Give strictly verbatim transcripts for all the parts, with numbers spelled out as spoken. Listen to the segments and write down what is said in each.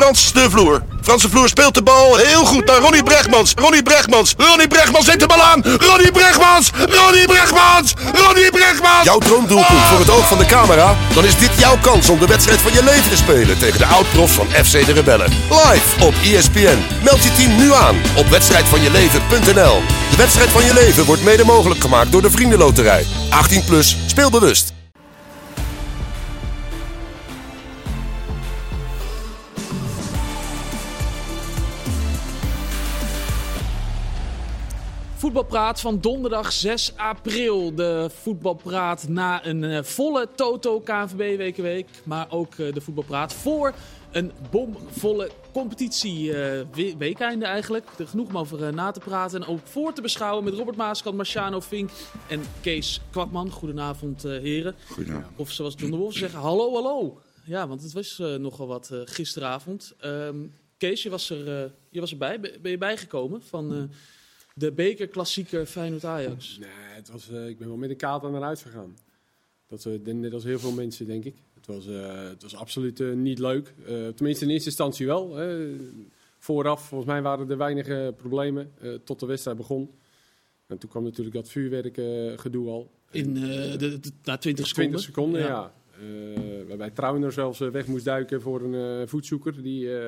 Frans de Vloer. Frans de Vloer speelt de bal heel goed naar Ronnie Brechtmans. Ronnie Brechtmans. Ronnie Brechtmans neemt de bal aan. Ronnie Brechtmans. Ronnie Brechtmans. Ronnie Brechtmans. Jouw droomdoelpunt oh. voor het oog van de camera? Dan is dit jouw kans om de wedstrijd van je leven te spelen tegen de oud-profs van F C de Rebellen. Live op E S P N. Meld je team nu aan op wedstrijd van je leven punt n l. De wedstrijd van je leven wordt mede mogelijk gemaakt door de Vriendenloterij. achttien plus, speel bewust. Voetbalpraat van donderdag zes april. De voetbalpraat na een uh, volle Toto K N V B week, maar ook uh, de voetbalpraat voor een bomvolle competitie uh, we- weekeinde eigenlijk. Er genoeg om over uh, na te praten en ook voor te beschouwen met Robert Maaskant, Marciano Vink en Kees Kwakman. Goedenavond uh, heren. Goedenavond. Of zoals John de Wolf zeggen, hallo hallo. Ja, want het was uh, nogal wat uh, gisteravond. Um, Kees, je was, er, uh, je was erbij. Ben je bijgekomen van... Uh, De bekerklassieker Feyenoord-Ajax. Nee, het was, uh, ik ben wel met een kaart naar huis gegaan. Dat, uh, net als heel veel mensen, denk ik. Het was, uh, het was absoluut uh, niet leuk. Uh, tenminste, in eerste instantie wel. Uh, vooraf, volgens mij waren er weinig uh, problemen uh, tot de wedstrijd begon. En toen kwam natuurlijk dat vuurwerkgedoe uh, al. In uh, de, de, na twintig seconden? twintig seconden, ja. ja. Uh, waarbij Trauner zelfs uh, weg moest duiken voor een uh, voetzoeker die... Uh,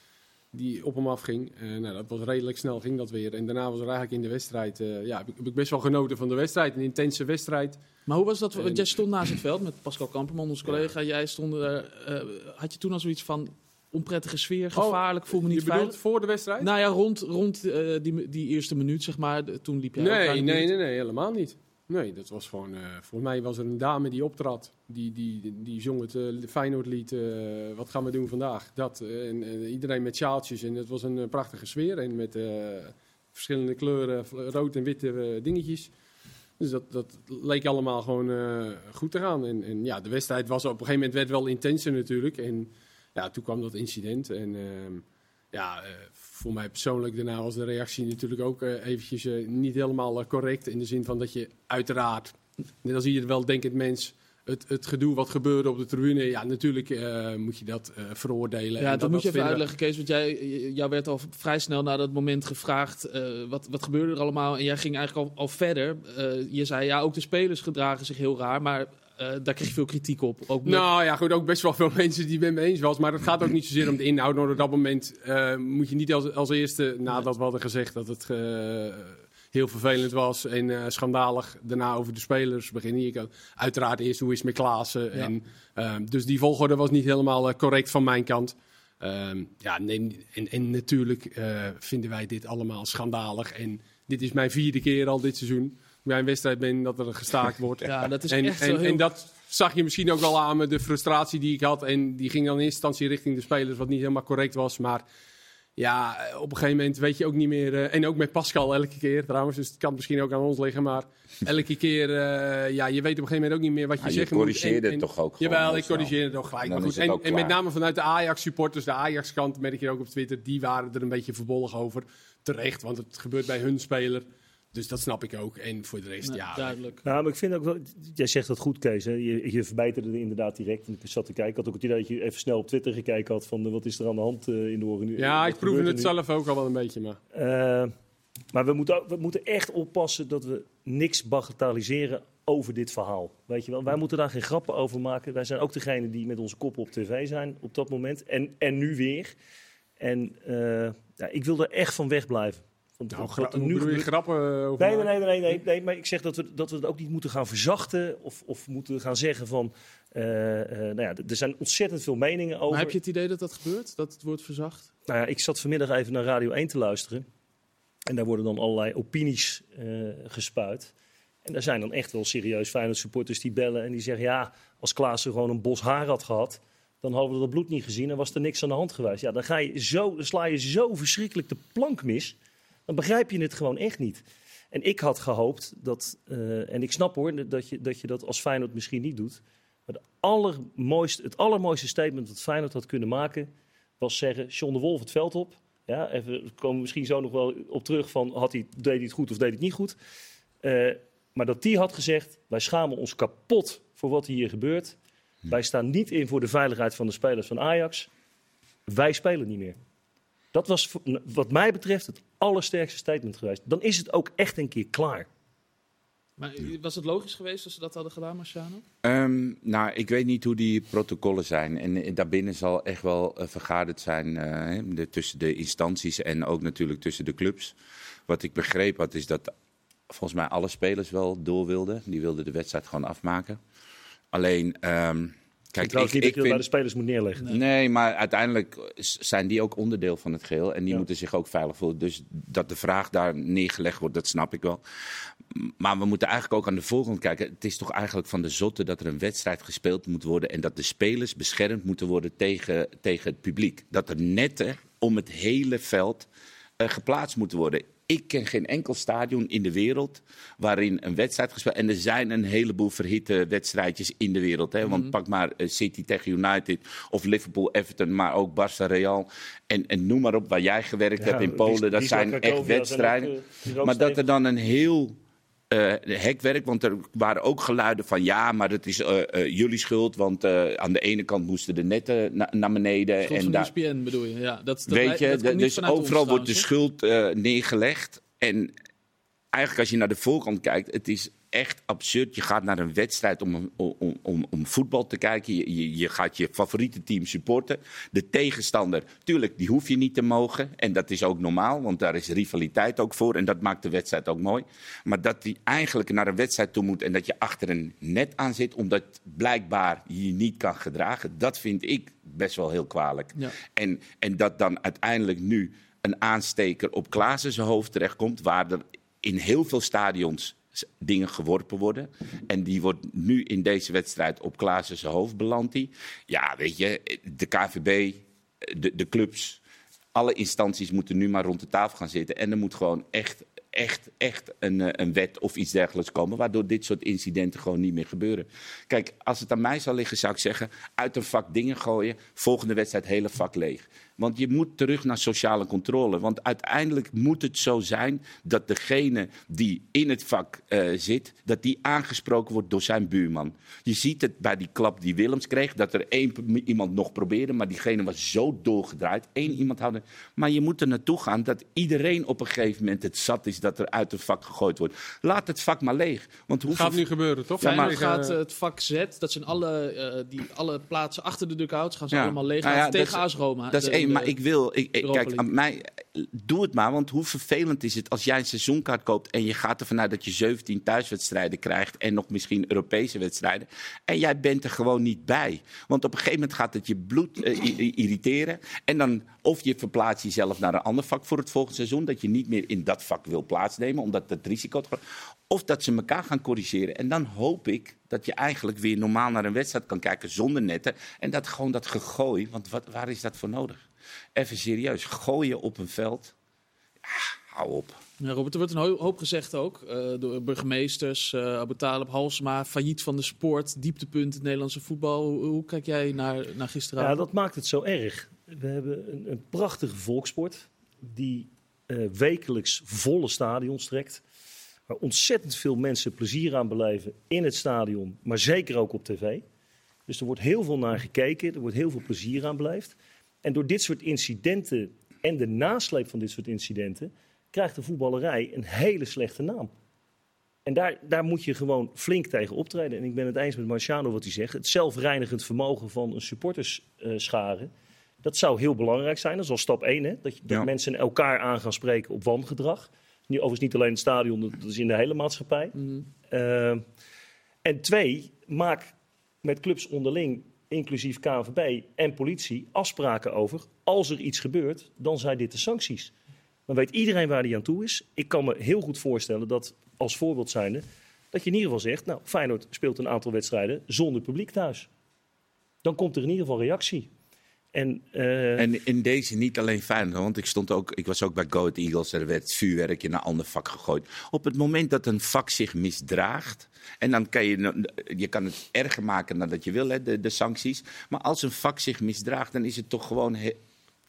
die op hem afging. Uh, nou, dat was redelijk snel, ging dat weer. En daarna was er eigenlijk in de wedstrijd... Uh, ja, heb ik, heb ik best wel genoten van de wedstrijd. Een intense wedstrijd. Maar hoe was dat? Want en, jij stond naast het veld met Pascal Kamperman, onze collega. Ja. Jij stond er... Uh, had je toen al zoiets van onprettige sfeer, gevaarlijk, oh, voel me niet veilig? Je bedoelt voor de wedstrijd? Nou ja, rond, rond uh, die, die eerste minuut, zeg maar. Toen liep jij nee, ook nee, nee, nee, nee, helemaal niet. Nee, dat was gewoon... Uh, volgens mij was er een dame die optrad. Die, die, die, die zong het uh, Feyenoordlied. Uh, wat gaan we doen vandaag? Dat. Uh, en uh, iedereen met sjaaltjes. En het was een uh, prachtige sfeer. En met uh, verschillende kleuren, rood en witte uh, dingetjes. Dus dat, dat leek allemaal gewoon uh, goed te gaan. En, en ja, de wedstrijd was op een gegeven moment werd wel intenser natuurlijk. En ja, toen kwam dat incident. En... Uh, Ja, uh, voor mij persoonlijk daarna was de reactie natuurlijk ook uh, eventjes uh, niet helemaal uh, correct. In de zin van dat je uiteraard, net als ieder weldenkend mens, het, het gedoe wat gebeurde op de tribune, ja, natuurlijk uh, moet je dat uh, veroordelen. Ja, en dat, dat moet je dat even vinden... uitleggen, Kees. Want jij, jou werd al vrij snel na dat moment gevraagd, uh, wat, wat gebeurde er allemaal? En jij ging eigenlijk al, al verder. Uh, je zei, ja, ook de spelers gedragen zich heel raar, maar... Uh, daar kreeg je veel kritiek op. Ook met... Nou ja, goed, ook best wel veel mensen die het met me eens was. Maar het gaat ook niet zozeer om de inhoud. Maar op dat moment uh, moet je niet als, als eerste, nadat we hadden gezegd dat het uh, heel vervelend was en uh, schandalig, daarna over de spelers beginnen. Je kan uiteraard eerst hoe is het met Klaassen. Ja. En, uh, dus die volgorde was niet helemaal uh, correct van mijn kant. Uh, ja, nee, en, en natuurlijk uh, vinden wij dit allemaal schandalig. En dit is mijn vierde keer al dit seizoen. Bij een wedstrijd ben dat er gestaakt wordt. Ja, dat is en, echt en, zo heel... en dat zag je misschien ook wel aan me, de frustratie die ik had. En die ging dan in eerste instantie richting de spelers, wat niet helemaal correct was. Maar ja, op een gegeven moment weet je ook niet meer... Uh, en ook met Pascal elke keer trouwens, dus het kan misschien ook aan ons liggen. Maar elke keer, uh, ja, je weet op een gegeven moment ook niet meer wat je ah, zegt. Je corrigeerde en, het toch ook Jawel, gewoon ik corrigeerde het ook gelijk. Maar goed, en, en met name vanuit de Ajax-supporters, de Ajax-kant, merk je ook op Twitter, die waren er een beetje verbolgen over. Terecht, want het gebeurt bij hun speler. Dus dat snap ik ook. En voor de rest, ja... ja duidelijk. Nou, maar ik vind ook wel... Jij zegt dat goed, Kees. Hè? Je, je verbeterde er inderdaad direct. En ik zat te kijken. Ik had ook het idee dat je even snel op Twitter gekeken had van... Uh, wat is er aan de hand uh, in de oren? Ja, ik proefde het zelf ook al wel een beetje, maar... Uh, maar we moeten, we moeten echt oppassen dat we niks bagatelliseren over dit verhaal. Weet je wel? Wij moeten daar geen grappen over maken. Wij zijn ook degene die met onze kop op tv zijn op dat moment. En, en nu weer. En uh, ja, ik wil er echt van wegblijven. Nou, gra- hoe nu bedoel je grappen over nee, nee, nee, nee, nee, nee, maar ik zeg dat we, dat we het ook niet moeten gaan verzachten of, of moeten gaan zeggen van... Uh, uh, nou ja, er zijn ontzettend veel meningen over. Maar heb je het idee dat dat gebeurt, dat het wordt verzacht? Nou ja, ik zat vanmiddag even naar Radio één te luisteren. En daar worden dan allerlei opinies uh, gespuit. En daar zijn dan echt wel serieus Feyenoord supporters die bellen en die zeggen... ja, als Klaassen gewoon een bos haar had gehad... dan hadden we dat bloed niet gezien en was er niks aan de hand geweest. Ja, dan, ga je zo, dan sla je zo verschrikkelijk de plank mis... dan begrijp je het gewoon echt niet. En ik had gehoopt dat, uh, en ik snap hoor, dat je, dat je dat als Feyenoord misschien niet doet. Maar de allermooiste, het allermooiste statement dat Feyenoord had kunnen maken, was zeggen, John de Wolf het veld op. Ja, even, komen we misschien zo nog wel op terug van, had hij, deed hij het goed of deed hij het niet goed. Uh, maar dat die had gezegd, wij schamen ons kapot voor wat hier gebeurt. Hm. Wij staan niet in voor de veiligheid van de spelers van Ajax. wij spelen niet meer. Dat was wat mij betreft het allersterkste statement geweest. Dan is het ook echt een keer klaar. Maar was het logisch geweest als ze dat hadden gedaan, Marciano? Um, nou, ik weet niet hoe die protocollen zijn. En, en daarbinnen zal echt wel uh, vergaderd zijn uh, de, tussen de instanties en ook natuurlijk tussen de clubs. Wat ik begreep had, is dat volgens mij alle spelers wel door wilden. Die wilden de wedstrijd gewoon afmaken. Alleen... Um, Kijk, ik, ik, ik vind... wil bij de spelers moet neerleggen. Nee. nee, maar uiteindelijk zijn die ook onderdeel van het geheel. En die ja. moeten zich ook veilig voelen. Dus dat de vraag daar neergelegd wordt, dat snap ik wel. Maar we moeten eigenlijk ook aan de voorkant kijken. Het is toch eigenlijk van de zotte dat er een wedstrijd gespeeld moet worden. En dat de spelers beschermd moeten worden tegen, tegen het publiek. Dat er netten om het hele veld uh, geplaatst moeten worden. Ik ken geen enkel stadion in de wereld waarin een wedstrijd gespeeld... En er zijn een heleboel verhitte wedstrijdjes in de wereld. Hè? Want mm-hmm. pak maar City tegen United of Liverpool-Everton, maar ook Barça-Real. En, en noem maar op waar jij gewerkt ja, hebt in Polen. Die, dat die zijn echt wedstrijden. Ook, uh, maar dat er dan een heel... Uh, hekwerk, want er waren ook geluiden van ja, maar het is uh, uh, jullie schuld, want uh, aan de ene kant moesten de netten na- naar beneden. Schuld en van daar... E S P N bedoel je? Ja, dat, dat weet je, dat d- dus overal ons, wordt de schuld uh, neergelegd. En eigenlijk als je naar de voorkant kijkt, het is echt absurd. Je gaat naar een wedstrijd om, om, om, om voetbal te kijken. Je, je, je gaat je favoriete team supporten. De tegenstander, tuurlijk, die hoef je niet te mogen. En dat is ook normaal, want daar is rivaliteit ook voor. En dat maakt de wedstrijd ook mooi. Maar dat die eigenlijk naar een wedstrijd toe moet en dat je achter een net aan zit, omdat blijkbaar je je niet kan gedragen, dat vind ik best wel heel kwalijk. Ja. En, en dat dan uiteindelijk nu een aansteker op Klaassen zijn hoofd terechtkomt, waar er in heel veel stadions dingen geworpen worden. En die wordt nu in deze wedstrijd op Klaassen zijn hoofd belandt die. Ja, weet je, de K V B, de, de clubs, alle instanties moeten nu maar rond de tafel gaan zitten. En er moet gewoon echt, echt, echt een, een wet of iets dergelijks komen, waardoor dit soort incidenten gewoon niet meer gebeuren. Kijk, als het aan mij zou liggen, zou ik zeggen, uit een vak dingen gooien, volgende wedstrijd hele vak leeg. Want je moet terug naar sociale controle. Want uiteindelijk moet het zo zijn dat degene die in het vak uh, zit, dat die aangesproken wordt door zijn buurman. Je ziet het bij die klap die Willems kreeg, dat er één iemand nog probeerde, maar diegene was zo doorgedraaid. Eén iemand had er... Maar je moet er naartoe gaan dat iedereen op een gegeven moment het zat is dat er uit het vak gegooid wordt. Laat het vak maar leeg. Want dat gaat nu gebeuren, toch? Ja, maar gaat uh, het vak Z, dat zijn alle, uh, die, alle plaatsen achter de dugout, gaan ze ja. allemaal leeg nou ja, tegen A S Roma. Dat is één, maar ik wil... Ik, ik, kijk, aan mij, doe het maar, want hoe vervelend is het als jij een seizoenkaart koopt en je gaat ervan uit dat je zeventien thuiswedstrijden krijgt en nog misschien Europese wedstrijden. En jij bent er gewoon niet bij. Want op een gegeven moment gaat het je bloed uh, irriteren. En dan of je verplaatst jezelf naar een ander vak voor het volgende seizoen, dat je niet meer in dat vak wil plaatsnemen, omdat het risico... Of dat ze elkaar gaan corrigeren. En dan hoop ik dat je eigenlijk weer normaal naar een wedstrijd kan kijken zonder netten. En dat gewoon dat gegooi, want wat, waar is dat voor nodig? Even serieus, gooien op een veld, ja, hou op. Ja, Robert, er wordt een hoop gezegd ook uh, door burgemeesters, uh, Abu Talib, Halsema, failliet van de sport, dieptepunt in het Nederlandse voetbal. Hoe, hoe kijk jij naar, naar gisteravond? Ja, dat maakt het zo erg. We hebben een, een prachtige volkssport die uh, wekelijks volle stadions trekt. Waar ontzettend veel mensen plezier aan beleven in het stadion, maar zeker ook op tv. Dus er wordt heel veel naar gekeken, er wordt heel veel plezier aan beleefd. En door dit soort incidenten en de nasleep van dit soort incidenten krijgt de voetballerij een hele slechte naam. En daar, daar moet je gewoon flink tegen optreden. En ik ben het eens met Marciano wat hij zegt. Het zelfreinigend vermogen van een supportersschare, dat zou heel belangrijk zijn. Dat is al stap één, hè? Dat, je, dat ja. mensen elkaar aan gaan spreken op wangedrag. Nu, overigens niet alleen in het stadion, dat is in de hele maatschappij. Mm-hmm. Uh, en twee, maak met clubs onderling, inclusief K N V B en politie, afspraken over. Als er iets gebeurt, dan zijn dit de sancties. Dan weet iedereen waar die aan toe is. Ik kan me heel goed voorstellen dat, als voorbeeld zijnde, dat je in ieder geval zegt, nou, Feyenoord speelt een aantal wedstrijden zonder publiek thuis. Dan komt er in ieder geval reactie. En, uh... en in deze niet alleen Feyenoord, want ik, stond ook, ik was ook bij Go Ahead Eagles, er werd vuurwerk in een ander vak gegooid. Op het moment dat een vak zich misdraagt, en dan kan je, je kan het erger maken dan dat je wil, hè, de, de sancties. Maar als een vak zich misdraagt, dan is het toch gewoon he,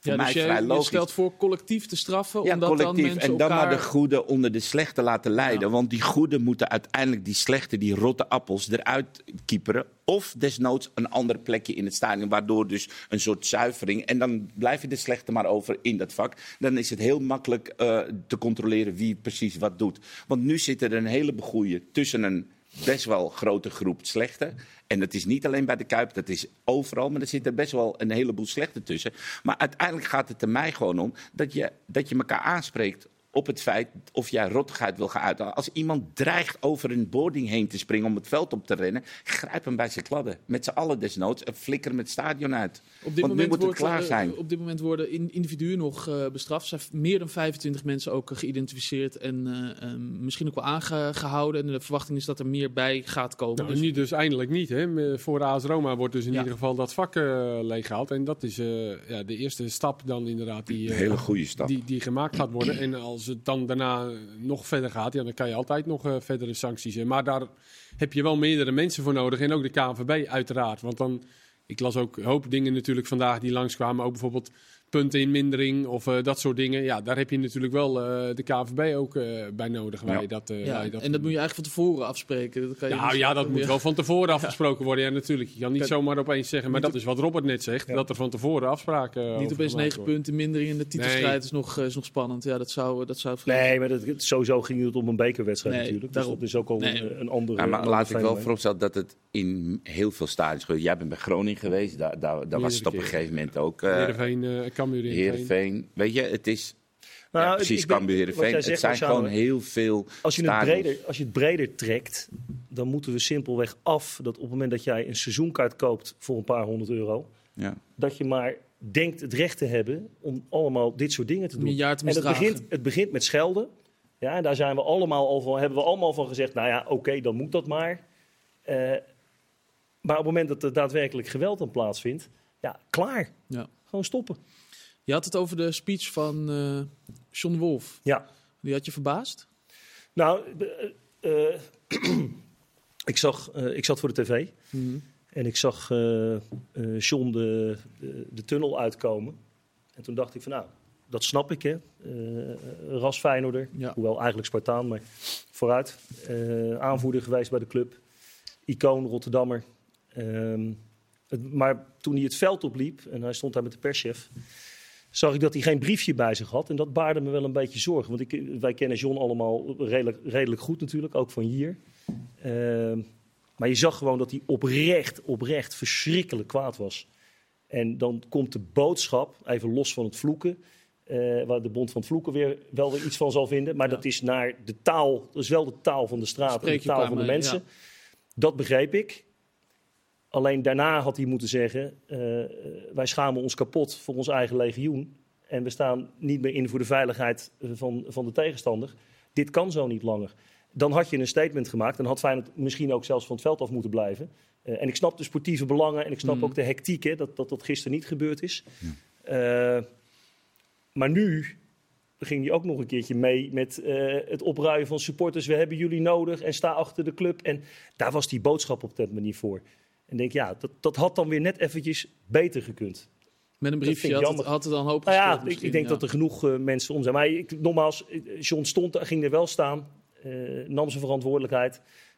voor ja, mij dus vrij je, logisch. Je stelt voor collectief te straffen, Ja, omdat collectief. dan mensen En dan elkaar... maar de goede onder de slechte laten leiden. Ja. Want die goede moeten uiteindelijk die slechte, die rotte appels eruit kieperen. Of desnoods een ander plekje in het stadion. Waardoor dus een soort zuivering. En dan blijven de slechte maar over in dat vak. Dan is het heel makkelijk uh, te controleren wie precies wat doet. Want nu zit er een hele begoeie tussen een best wel grote groep slechte. En dat is niet alleen bij de Kuip, dat is overal. Maar er zit er best wel een heleboel slechte tussen. Maar uiteindelijk gaat het er mij gewoon om dat je, dat je elkaar aanspreekt op het feit of jij rottigheid wil gaan uithalen. Als iemand dreigt over een boarding heen te springen om het veld op te rennen, grijp hem bij zijn kladden. Met z'n allen desnoods en flikker hem het stadion uit. Op dit Want nu moment moet het wordt, klaar uh, zijn. Op dit moment worden in, individuen nog uh, bestraft. Er zijn meer dan vijfentwintig mensen ook uh, geïdentificeerd en uh, um, misschien ook wel aangehouden. En de verwachting is dat er meer bij gaat komen. Nou, dus... nu dus eindelijk niet. Hè. Voor A S Roma wordt dus in ja. ieder geval dat vak uh, leeggehaald. En dat is uh, ja, de eerste stap dan inderdaad die, uh, Een hele goede stap. Die, die gemaakt gaat worden. En als het dan daarna nog verder gaat, ja, dan kan je altijd nog uh, verdere sancties. Hè. Maar daar heb je wel meerdere mensen voor nodig. En ook de K N V B uiteraard. Want dan, ik las ook een hoop dingen natuurlijk vandaag die langskwamen. Ook bijvoorbeeld punteninmindering of uh, dat soort dingen. Ja, daar heb je natuurlijk wel uh, de K N V B ook uh, bij nodig. Ja. Wij dat, uh, ja, wij dat en dat moet je eigenlijk van tevoren afspreken. Dat kan je nou dus ja, dat ook moet weer- wel van tevoren afgesproken worden. Ja, natuurlijk. Je kan niet Kan- zomaar opeens zeggen, maar Niet dat is wat Robert net zegt, Ja. dat er van tevoren afspraken uh, Niet over opeens gemaakt negen worden. punten mindering in de titelstrijd Nee. is, nog, uh, is nog spannend. Ja, dat zou, dat zou het Nee, maar dat, sowieso ging het om een bekerwedstrijd Nee, natuurlijk. daarom. Dus dat is ook al Nee. een, een andere... Ja, maar een laat ander ik wel fenomeen. vooropstellen dat het in heel veel stadions gebeurt. Jij bent bij Groningen geweest, daar, daar, daar was het op een keren. gegeven moment ook. Uh, Heerenveen, uh, Cambuur, Heerenveen. Heerenveen. Weet je, het is Nou, ja, ik- precies ik ben- Cambuur, wat Heerenveen. jij Het zegt, zijn Marciano, gewoon heel veel Als je, het stadions. breder, als je het breder trekt, dan moeten we simpelweg af dat op het moment dat jij een seizoenkaart koopt voor een paar honderd euro, Ja. dat je maar denkt het recht te hebben om allemaal dit soort dingen te Om doen. je jaar te en het misdragen. begint, het begint met schelden. Ja, en daar zijn we allemaal al van, hebben we allemaal van gezegd, nou ja, oké, okay, dan moet dat maar. Uh, maar op het moment dat er daadwerkelijk geweld aan plaatsvindt, ja, klaar. Ja. Gewoon stoppen. Je had het over de speech van uh, John Wolf. Ja. Die had je verbaasd? Nou, uh, uh, ik, zag, uh, ik zat voor de tv. Mm-hmm. En ik zag uh, uh, John de, de, de tunnel uitkomen. En toen dacht ik van nou, dat snap ik hè. Uh, ras Feyenoorder, Ja. hoewel eigenlijk Spartaan, maar vooruit. Uh, aanvoerder geweest bij de club. Icoon, Rotterdammer. Um, het, maar toen hij het veld opliep en hij stond daar met de perschef, zag ik dat hij geen briefje bij zich had. En dat baarde me wel een beetje zorgen. Want ik, wij kennen John allemaal redelijk, redelijk goed natuurlijk, ook van hier. Uh, maar je zag gewoon dat hij oprecht, oprecht verschrikkelijk kwaad was. En dan komt de boodschap, even los van het vloeken, uh, waar de Bond van het Vloeken weer wel weer iets van zal vinden. Maar Ja. dat is naar de taal, dat is wel de taal van de straat Spreek en de je taal elkaar van de mee, mensen. ja. Dat begreep ik. Alleen daarna had hij moeten zeggen, uh, wij schamen ons kapot voor ons eigen legioen. En we staan niet meer in voor de veiligheid van, van de tegenstander. Dit kan zo niet langer. Dan had je een statement gemaakt. Dan had Feyenoord misschien ook zelfs van het veld af moeten blijven. Uh, en ik snap de sportieve belangen en ik snap Mm. ook de hectiek, hè, dat, dat dat gisteren niet gebeurd is. Ja. Uh, maar nu ging hij ook nog een keertje mee met uh, het opruien van supporters. We hebben jullie nodig en sta achter de club. En daar was die boodschap op dat manier voor. En denk, ja, dat, dat had dan weer net eventjes beter gekund. Met een briefje vind ik had het, jammer. had het dan hoop Nou ja, gespeeld ik, misschien, ik denk ja. dat er genoeg uh, mensen om zijn. Maar ik, nogmaals, John stond, ging er wel staan. Uh, nam zijn verantwoordelijkheid.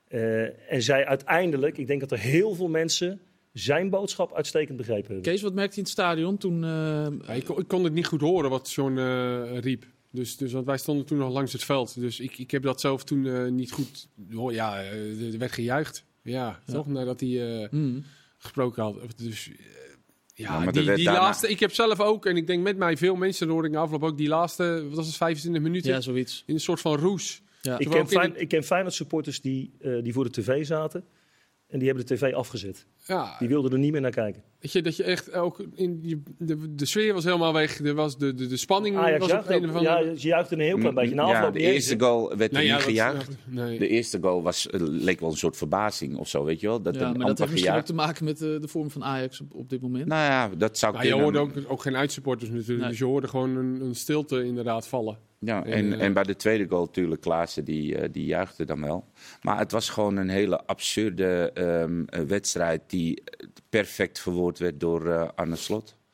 Uh, en zei uiteindelijk, ik denk dat er heel veel mensen zijn boodschap uitstekend begrepen hebben. Kees, wat merkte je in het stadion toen... Uh, Ja, ik, kon, ik kon het niet goed horen wat John uh, riep. Dus, dus, want wij stonden toen nog langs het veld. Dus ik, ik heb dat zelf toen uh, niet goed... Oh, ja, uh, er werd gejuicht. Ja, Ja. toch? Nadat hij uh, mm. gesproken had. Dus... Uh, Ja, Ja, maar er die, werd die daarna- laatste, ik heb zelf ook, en ik denk met mij veel mensen, hoorde ik na afloop ook, die laatste, wat was het, vijfentwintig minuten, Ja, zoiets. in een soort van roes. Ja. Ik Terwijl ken, ook in Feyn- ik ken Feyenoord supporters die, uh, die voor de tv zaten. En die hebben de tv afgezet. Ja, Die wilden er niet meer naar kijken. weet je, dat je echt ook, in je, de, de sfeer was helemaal weg, er was de, de, de spanning Ajax was op juichte een of ook. andere... Ja, ze juichten een heel klein beetje. Na ja, afloop de niet eens, eerste hè? goal werd er Nee, ja, niet dat- gejuicht. nee. De eerste goal was, uh, leek wel een soort verbazing of zo, weet je wel. Dat Ja, er maar dat amper heeft misschien ook gejuicht. te maken met de, de vorm van Ajax op, op dit moment. Nou ja, dat zou Maar je kunnen. hoorde ook, ook geen uitsupporters natuurlijk, Nee. dus je hoorde gewoon een, een stilte inderdaad vallen. Ja, En, en, eh, en bij de tweede goal natuurlijk, Klaassen, die, uh, die juichte dan wel. Maar het was gewoon een hele absurde um, uh, wedstrijd die perfect verwoord werd door uh, Arne Slot.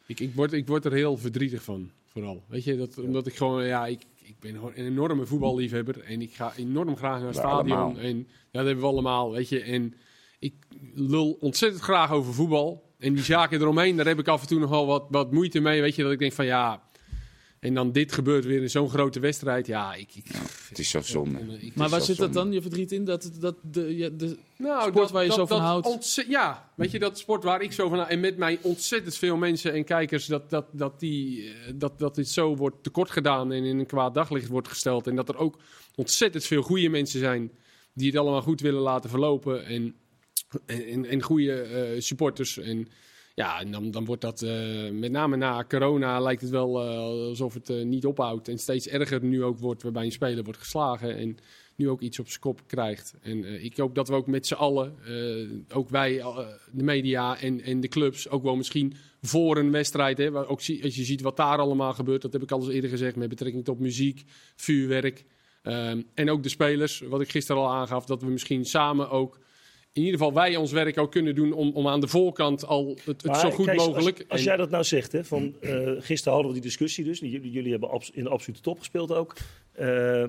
Ik, ik, word, ik word er heel verdrietig van, vooral. Weet je, dat, omdat ik gewoon, ja, ik, ik ben een enorme voetballiefhebber en ik ga enorm graag naar het stadion. Allemaal. En ja, dat hebben we allemaal, weet je. En ik lul ontzettend graag over voetbal. En die zaken eromheen, daar heb ik af en toe nog wel wat, wat moeite mee, weet je. Dat ik denk van, ja... En dan dit gebeurt weer in zo'n grote wedstrijd. Ja, ik... ik Ja, het is zo zonde. ik- Maar waar zo zit dat zonde. dan, je verdriet in? Dat, dat de, ja, de Nou, sport waar je zo van dat houdt? ontze- Ja, weet je, dat sport waar ik zo van hou. En met mij ontzettend veel mensen en kijkers... dat, dat, dat, die, eh, dat, dat dit zo wordt tekort gedaan en in een kwaad daglicht wordt gesteld. En dat er ook ontzettend veel goede mensen zijn... die het allemaal goed willen laten verlopen. En, en, en goede eh, supporters. En ja, en dan, dan wordt dat... eh, met name na corona lijkt het wel eh, alsof het eh, niet ophoudt. En steeds erger nu ook wordt, waarbij een speler wordt geslagen... en nu ook iets op zijn kop krijgt. En uh, ik hoop dat we ook met z'n allen, uh, ook wij, uh, de media en, en de clubs, ook wel misschien voor een wedstrijd, hè, waar ook zie, als je ziet wat daar allemaal gebeurt, dat heb ik al eens eerder gezegd, met betrekking tot muziek, vuurwerk. Um, en ook de spelers, wat ik gisteren al aangaf, dat we misschien samen ook, in ieder geval wij ons werk ook kunnen doen om, om aan de voorkant al het, het Maar, zo goed Kees, mogelijk... Als, als en, jij dat nou zegt, hè, van uh, gisteren hadden we die discussie dus, jullie, jullie hebben abs- in de absolute top gespeeld ook. Uh,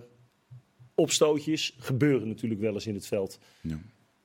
opstootjes gebeuren natuurlijk wel eens in het veld. Ja.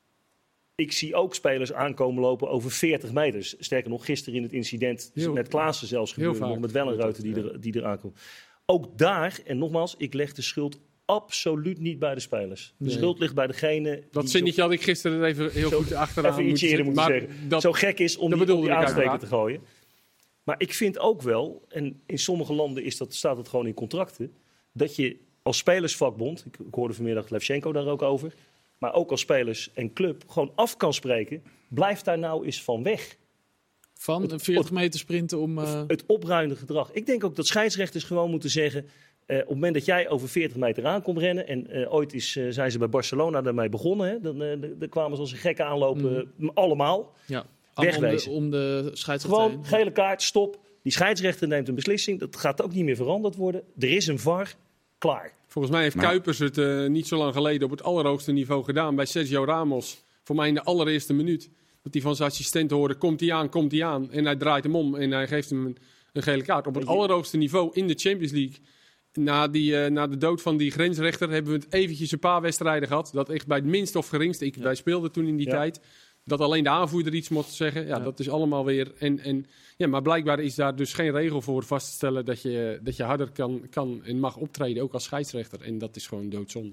Ik zie ook spelers aankomen lopen over veertig meters. Sterker nog, gisteren in het incident Heel- met Klaassen zelfs heel gebeurde, vaak. nog met Wellenruiter die, er, die eraan komt. Ook daar, en nogmaals, ik leg de schuld absoluut niet bij de spelers. De Nee. schuld ligt bij degene dat die zinnetje had ik gisteren even heel Zo- goed achteraan even iets eerder moeten maar zeggen. dat- zo gek is om dat die, bedoelde om die ik aansteker uiteraard. te gooien. Maar ik vind ook wel, en in sommige landen is dat, staat het gewoon in contracten, dat je als spelersvakbond, ik, ik hoorde vanmiddag Levchenko daar ook over, maar ook als spelers en club gewoon af kan spreken, blijf daar nou eens van weg. Van Het- een veertig meter sprinten om... uh, Het opruimende gedrag. Ik denk ook dat scheidsrechters gewoon moeten zeggen, Uh, op het moment dat jij over veertig meter aan komt rennen... en uh, ooit is, uh, zijn ze bij Barcelona daarmee begonnen... Hè, dan, uh, dan kwamen ze als een gekke aanlopen, mm. allemaal. ja, wegwezen. Om de, om de scheidsrechter Gewoon heen. gele kaart, stop. Die scheidsrechter neemt een beslissing. Dat gaat ook niet meer veranderd worden. Er is een V A R, klaar. Volgens mij heeft Maar- Kuipers het uh, niet zo lang geleden op het allerhoogste niveau gedaan bij Sergio Ramos. Voor mij in de allereerste minuut. Dat hij van zijn assistent hoorde, komt hij aan, komt hij aan. En hij draait hem om en hij geeft hem een, een gele kaart. Op het Weet je- allerhoogste niveau in de Champions League. Na, die, uh, na de dood van die grensrechter hebben we het eventjes een paar wedstrijden gehad. Dat echt bij het minst of geringste, ik, Ja. wij speelden toen in die Ja. tijd, dat alleen de aanvoerder iets mocht zeggen. Ja, Ja. dat is allemaal weer... En, en, ja, maar blijkbaar is daar dus geen regel voor vast te stellen dat je, dat je harder kan, kan en mag optreden, ook als scheidsrechter. En dat is gewoon doodzonde.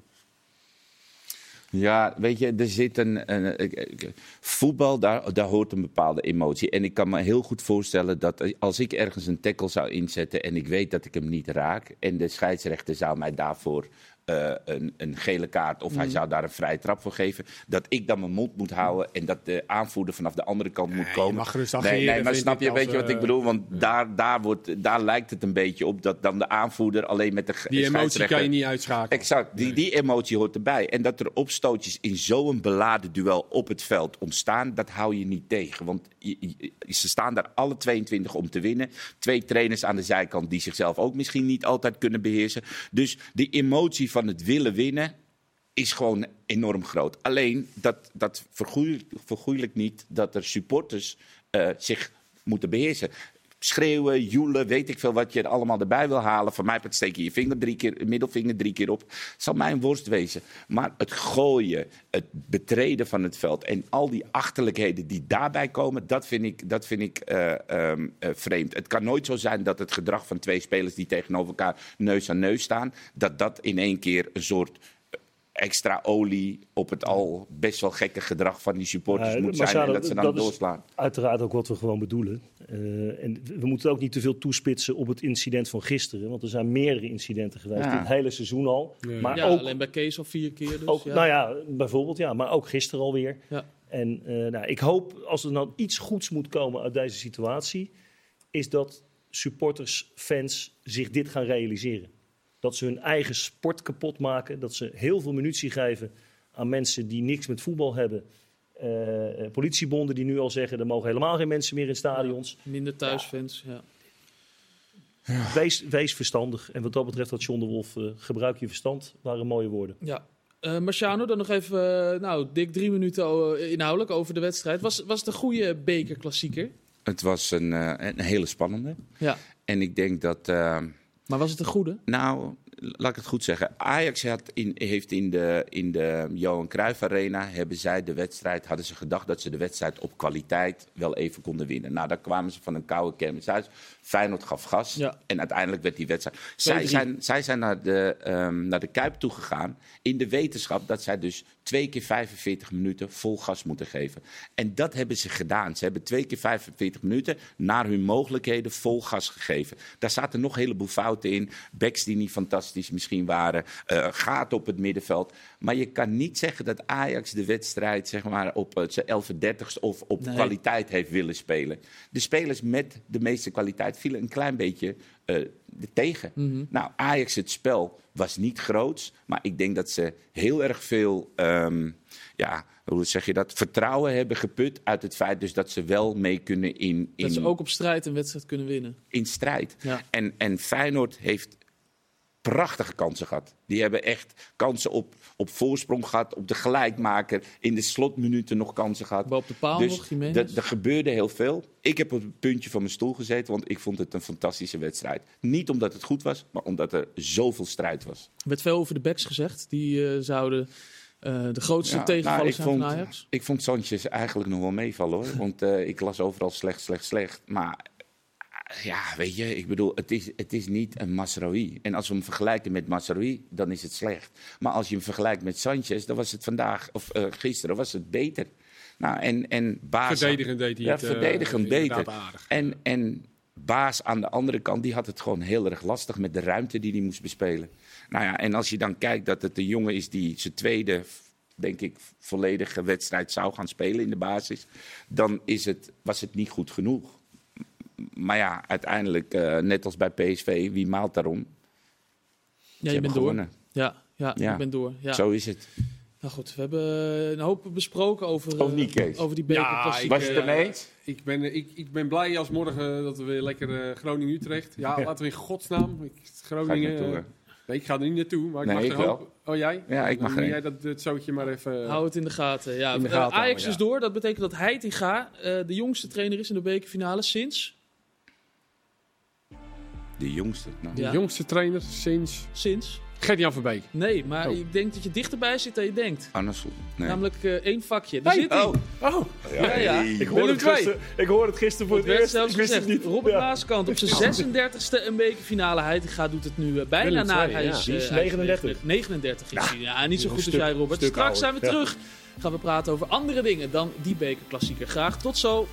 Ja, weet je, er zit een... een, een voetbal, daar, daar hoort een bepaalde emotie. En ik kan me heel goed voorstellen dat als ik ergens een tackle zou inzetten... en ik weet dat ik hem niet raak... en de scheidsrechter zou mij daarvoor uh, een, een gele kaart... of mm. hij zou daar een vrije trap voor geven... dat ik dan mijn mond moet houden... en dat de aanvoerder vanaf de andere kant moet je komen. mag gerust nee, ageren, nee, maar vind snap ik, je, als, weet je wat uh, ik bedoel? Want ja. daar, daar, wordt, daar lijkt het een beetje op... dat dan de aanvoerder alleen met de Die emotie scheidsrechter... kan je niet uitschakelen. Exact, die, die emotie hoort erbij. En dat er opstootjes in zo'n beladen duel op het veld ontstaan, dat hou je niet tegen. Want je, je, ze staan daar alle tweeëntwintig om te winnen. Twee trainers aan de zijkant die zichzelf ook misschien niet altijd kunnen beheersen. Dus die emotie van het willen winnen is gewoon enorm groot. Alleen, dat, dat vergoeilijkt niet dat er supporters uh, zich moeten beheersen. Schreeuwen, joelen, weet ik veel wat je er allemaal erbij wil halen. Van mij steek je je vinger drie keer, middelvinger drie keer op. Het zal mij een worst wezen. Maar het gooien, het betreden van het veld en al die achterlijkheden die daarbij komen, dat vind ik, dat vind ik uh, um, uh, vreemd. Het kan nooit zo zijn dat het gedrag van twee spelers die tegenover elkaar neus aan neus staan, dat dat in één keer een soort extra olie op het al best wel gekke gedrag van die supporters Ja, moet maar zijn Sado, en dat ze dan dat is doorslaan. Uiteraard ook wat we gewoon bedoelen. Uh, en we moeten ook niet te veel toespitsen op het incident van gisteren. Want er zijn meerdere incidenten geweest Ja. dit hele seizoen al. Nee. Maar ja, ook, alleen bij Kees al vier keer dus. ook ja. nou ja, bijvoorbeeld, ja, maar ook gisteren alweer. Ja. En uh, nou, ik hoop, als er nou iets goeds moet komen uit deze situatie, is dat supporters, fans zich dit gaan realiseren. Dat ze hun eigen sport kapot maken. Dat ze heel veel munitie geven aan mensen die niks met voetbal hebben. Uh, politiebonden die nu al zeggen, er mogen helemaal geen mensen meer in stadions. Ja, minder thuisfans, ja. ja. Wees, wees verstandig. En wat dat betreft had John de Wolf, uh, gebruik je verstand, waren mooie woorden. Ja. Uh, Marciano, dan nog even, uh, nou, dik drie minuten uh, inhoudelijk over de wedstrijd. Was, was het een goede bekerklassieker? Het was een, uh, een hele spannende. Ja. En ik denk dat... Uh, maar was het een goede? Nou, laat ik het goed zeggen. Ajax had in, heeft in de, in de Johan Cruijff Arena... hebben zij de wedstrijd, hadden ze gedacht dat ze de wedstrijd op kwaliteit wel even konden winnen. Nou, daar kwamen ze van een koude kermis uit. Feyenoord gaf gas. Ja. En uiteindelijk werd die wedstrijd... Zij zijn, zij zijn naar de, um, naar de Kuip toegegaan in de wetenschap dat zij dus twee keer vijfenveertig minuten vol gas moeten geven. En dat hebben ze gedaan. Ze hebben twee keer vijfenveertig minuten naar hun mogelijkheden vol gas gegeven. Daar zaten nog een heleboel fouten in. Backs die niet fantastisch misschien waren. Uh, gaten op het middenveld. Maar je kan niet zeggen dat Ajax de wedstrijd zeg maar, op uh, zijn elf dertigste of op nee. kwaliteit heeft willen spelen. De spelers met de meeste kwaliteit vielen een klein beetje uh, tegen. Mm-hmm. Nou, Ajax, het spel was niet groots. Maar ik denk dat ze heel erg veel... Um, ja, hoe zeg je dat? Vertrouwen hebben geput uit het feit dus dat ze wel mee kunnen in... in dat ze ook op strijd een wedstrijd kunnen winnen. In strijd. Ja. En, en Feyenoord heeft prachtige kansen gehad. Die hebben echt kansen op, op voorsprong gehad, op de gelijkmaker. In de slotminuten nog kansen gehad. Op de paal dus nog, Jiménez. Er gebeurde heel veel. Ik heb op het puntje van mijn stoel gezeten, want ik vond het een fantastische wedstrijd. Niet omdat het goed was, maar omdat er zoveel strijd was. Er werd veel over de backs gezegd. Die uh, zouden... Uh, de grootste ja, tegenvallers nou, zijn van Ajax? Ik vond Sanchez eigenlijk nog wel meevallen, hoor. Want uh, ik las overal slecht, slecht, slecht. Maar uh, ja, weet je, ik bedoel, het is, het is niet een Mazraoui. En als we hem vergelijken met Mazraoui, dan is het slecht. Maar als je hem vergelijkt met Sanchez, dan was het vandaag, of uh, gisteren, was het beter. Nou, en, en Baas... Verdedigend deed hij ja, het verdedigend uh, beter. Aardig. En... en Baas aan de andere kant, die had het gewoon heel erg lastig met de ruimte die hij moest bespelen. Nou ja, en als je dan kijkt dat het een jongen is die zijn tweede, denk ik, volledige wedstrijd zou gaan spelen in de basis, dan is het, was het niet goed genoeg. Maar ja, uiteindelijk, uh, net als bij P S V, wie maalt daarom? Ja, je bent gewonnen. door. Ja, ja, ja, je bent door. Ja. Zo is het. Nou goed, we hebben een hoop besproken over, over, niet, uh, over die bekerklassieke. Ja, was je het ermee? Ik ben, ik, ik ben blij als morgen dat we weer lekker uh, Groningen-Utrecht. Ja, ja, laten we in godsnaam. Ik, Groningen. Ga ik, uh, nee, ik ga er niet naartoe, maar ik nee, mag ik er wel. hopen. Oh, jij? Ja, ik mag Dan er. jij dat, dat zoutje maar even... Uh, Hou het in de gaten. Ja, in de uh, gaten Ajax al, is ja. door. Dat betekent dat Heitinga uh, de jongste trainer is in de bekerfinale sinds... De jongste? Nou. De ja. jongste trainer sinds... Sinds? Gert-Jan Verbeek. Nee, maar oh. ik denk dat je dichterbij zit dan je denkt. Andersom. Nee. Namelijk uh, één vakje. Daar hey. zit hij. Oh. oh. Ja, ja. Ik hoorde het gisteren, ik hoorde het gisteren voor het, het eerst. Zelfs ik wist gezegd. het niet. Robert ja. Maaskant op zijn zesendertigste een bekerfinale. Heitinga doet het nu uh, bijna Willem na. twee, Hij ja. is, Die is uh, hij negenendertig. negenendertig is hij. Ja, niet zo goed stuk, als jij, Robert. stuk Straks ouder. zijn we Ja. terug. Gaan we praten over andere dingen dan die bekerklassieker. Graag tot zo.